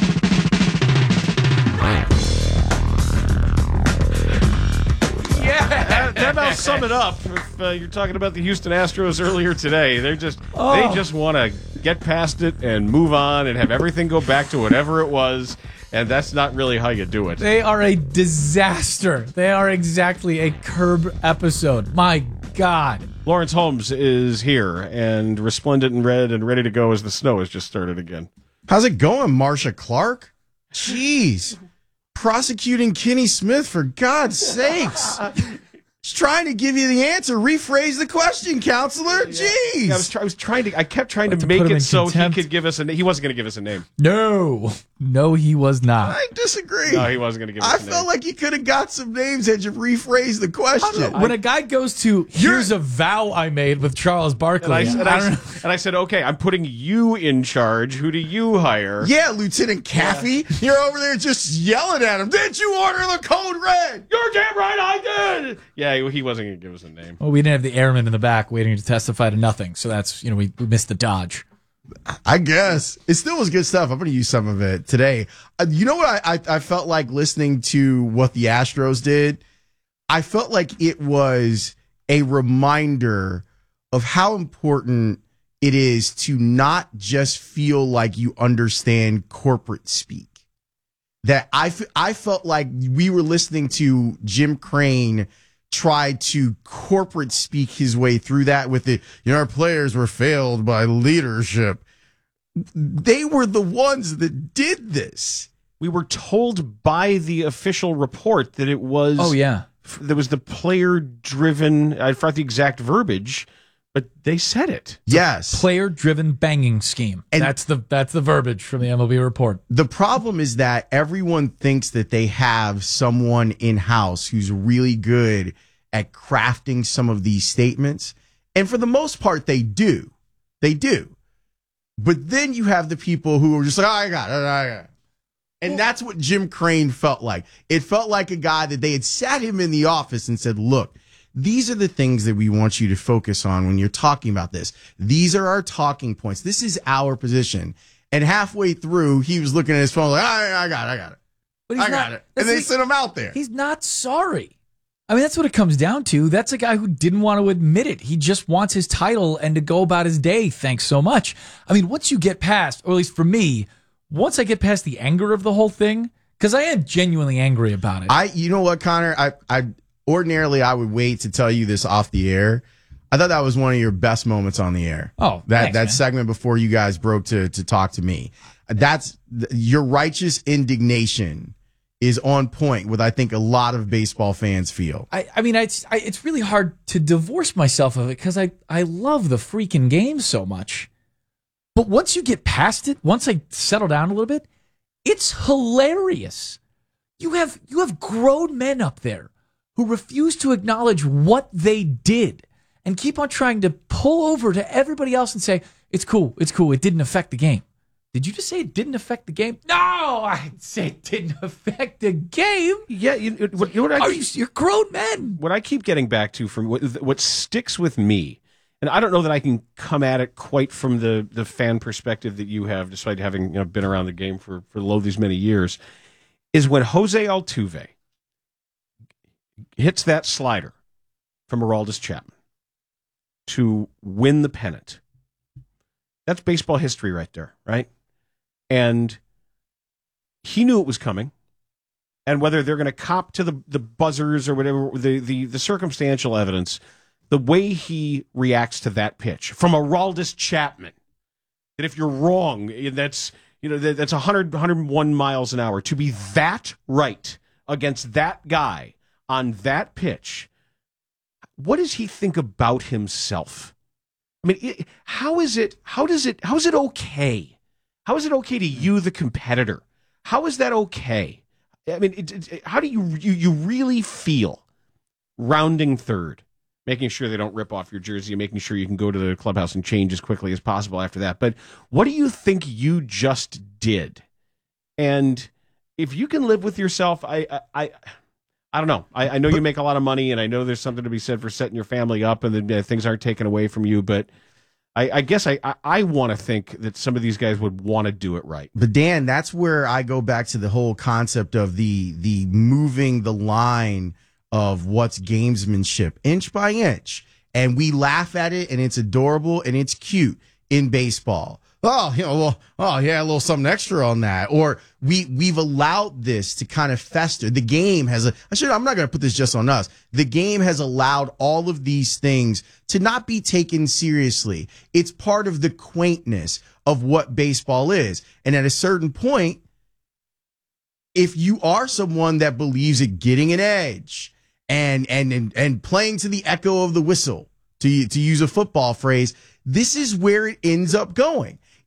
Yeah, that about sum it up. If you're talking about the Houston Astros earlier today, they just want to get past it and move on and have everything go back to whatever it was. And that's not really how you do it. They are a disaster. They are exactly a Curb episode. My God. Lawrence Holmes is here and resplendent in red and ready to go as the snow has just started again. How's it going, Marcia Clark? Jeez. Prosecuting Kenny Smith, for God's sakes. Just trying to give you the answer. Rephrase the question, counselor. Jeez. I kept trying to make it so contempt. He could give us a name. He wasn't going to give us a name. No. No, he was not. I disagree. No, he wasn't going to give us I a name. felt like you could have got some names had you rephrased the question. When a guy goes to, here's a vow I made with Charles Barkley. And I said, okay, I'm putting you in charge. Who do you hire? Yeah, Lieutenant Caffey. You're over there just yelling at him. Did you order the code red? You're damn right I did. Yeah, he wasn't going to give us a name. Well, we didn't have the airman in the back waiting to testify to nothing. So that's, we missed the dodge. I guess it still was good stuff. I'm going to use some of it today. You know what I felt like listening to what the Astros did? I felt like it was a reminder of how important it is to not just feel like you understand corporate speak. That I felt like we were listening to Jim Crane try to corporate speak his way through that with the, our players were failed by leadership. They were the ones that did this. We were told by the official report that it was. Oh, yeah. There was the player-driven. I forgot the exact verbiage, but they said it. Yes, player-driven banging scheme. And that's the verbiage from the MLB report. The problem is that everyone thinks that they have someone in-house who's really good at crafting some of these statements, and for the most part, they do. They do. But then you have the people who are just like, I got it. And that's what Jim Crane felt like. It felt like a guy that they had sat him in the office and said, look, these are the things that we want you to focus on when you're talking about this. These are our talking points. This is our position. And halfway through, he was looking at his phone like, I got it. But I got it. And they sent him out there. He's not sorry. I mean, that's what it comes down to. That's a guy who didn't want to admit it. He just wants his title and to go about his day. Thanks so much. I mean, once you get past, or at least for me, once I get past the anger of the whole thing, because I am genuinely angry about it. You know what, Connor? I ordinarily I would wait to tell you this off the air. I thought that was one of your best moments on the air. Oh, that thanks, segment before you guys broke to talk to me. That's your righteous indignation is on point with I think a lot of baseball fans feel. I mean, it's really hard to divorce myself of it because I love the freaking game so much. But once you get past it, once I settle down a little bit, it's hilarious. You have grown men up there who refuse to acknowledge what they did and keep on trying to pull over to everybody else and say, it's cool, it didn't affect the game. Did you just say it didn't affect the game? No, I say it didn't affect the game. Yeah, you're grown men. What I keep getting back to from what sticks with me, and I don't know that I can come at it quite from the fan perspective that you have, despite having been around the game for these many years, is when Jose Altuve hits that slider from Aroldis Chapman to win the pennant. That's baseball history right there, right? And he knew it was coming. And whether they're going to cop to the buzzers or whatever, the circumstantial evidence, the way he reacts to that pitch from Aroldis Chapman, that if you're wrong, that's 101 miles an hour, to be that right against that guy on that pitch, what does he think about himself? I mean, how is it okay? How is it okay to you, the competitor? How is that okay? I mean, how do you really feel rounding third, making sure they don't rip off your jersey, and making sure you can go to the clubhouse and change as quickly as possible after that? But what do you think you just did? And if you can live with yourself, I don't know. I know you make a lot of money, and I know there's something to be said for setting your family up, and then things aren't taken away from you. But I guess I want to think that some of these guys would want to do it right. But Dan, that's where I go back to the whole concept of the moving the line of what's gamesmanship, inch by inch, and we laugh at it, and it's adorable and it's cute in baseball. Oh, a little something extra on that. Or we've allowed this to kind of fester. The game has I'm not going to put this just on us. The game has allowed all of these things to not be taken seriously. It's part of the quaintness of what baseball is. And at a certain point, if you are someone that believes in getting an edge and playing to the echo of the whistle, to use a football phrase, this is where it ends up going.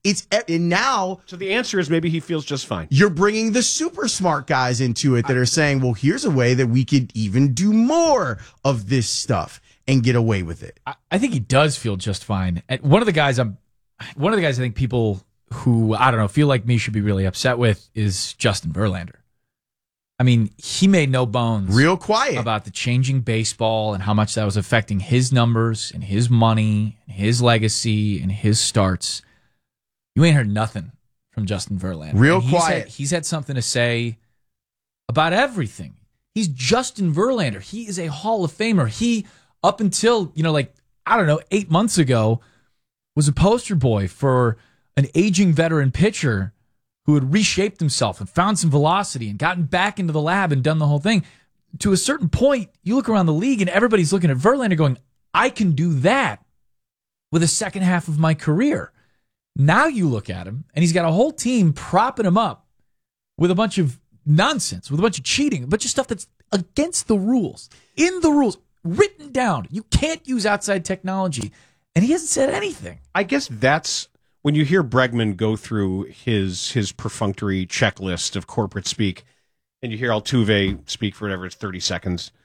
And now, so the answer is maybe he feels just fine. You're bringing the super smart guys into it that are saying, well, here's a way that we could even do more of this stuff and get away with it. I think he does feel just fine. And one of the guys I think people who, I don't know, feel like me should be really upset with is Justin Verlander. I mean, he made no bones. Real quiet. About the changing baseball and how much that was affecting his numbers and his money and his legacy and his starts. You ain't heard nothing from Justin Verlander. Real quiet. He's had something to say about everything. He's Justin Verlander. He is a Hall of Famer. He, up until, 8 months ago, was a poster boy for an aging veteran pitcher who had reshaped himself and found some velocity and gotten back into the lab and done the whole thing. To a certain point, you look around the league and everybody's looking at Verlander going, I can do that with the second half of my career. Now you look at him and he's got a whole team propping him up with a bunch of nonsense, with a bunch of cheating, a bunch of stuff that's against the rules, in the rules, written down. You can't use outside technology. And he hasn't said anything. I guess that's when you hear Bregman go through his perfunctory checklist of corporate speak, and you hear Altuve speak for whatever, it's 30 seconds.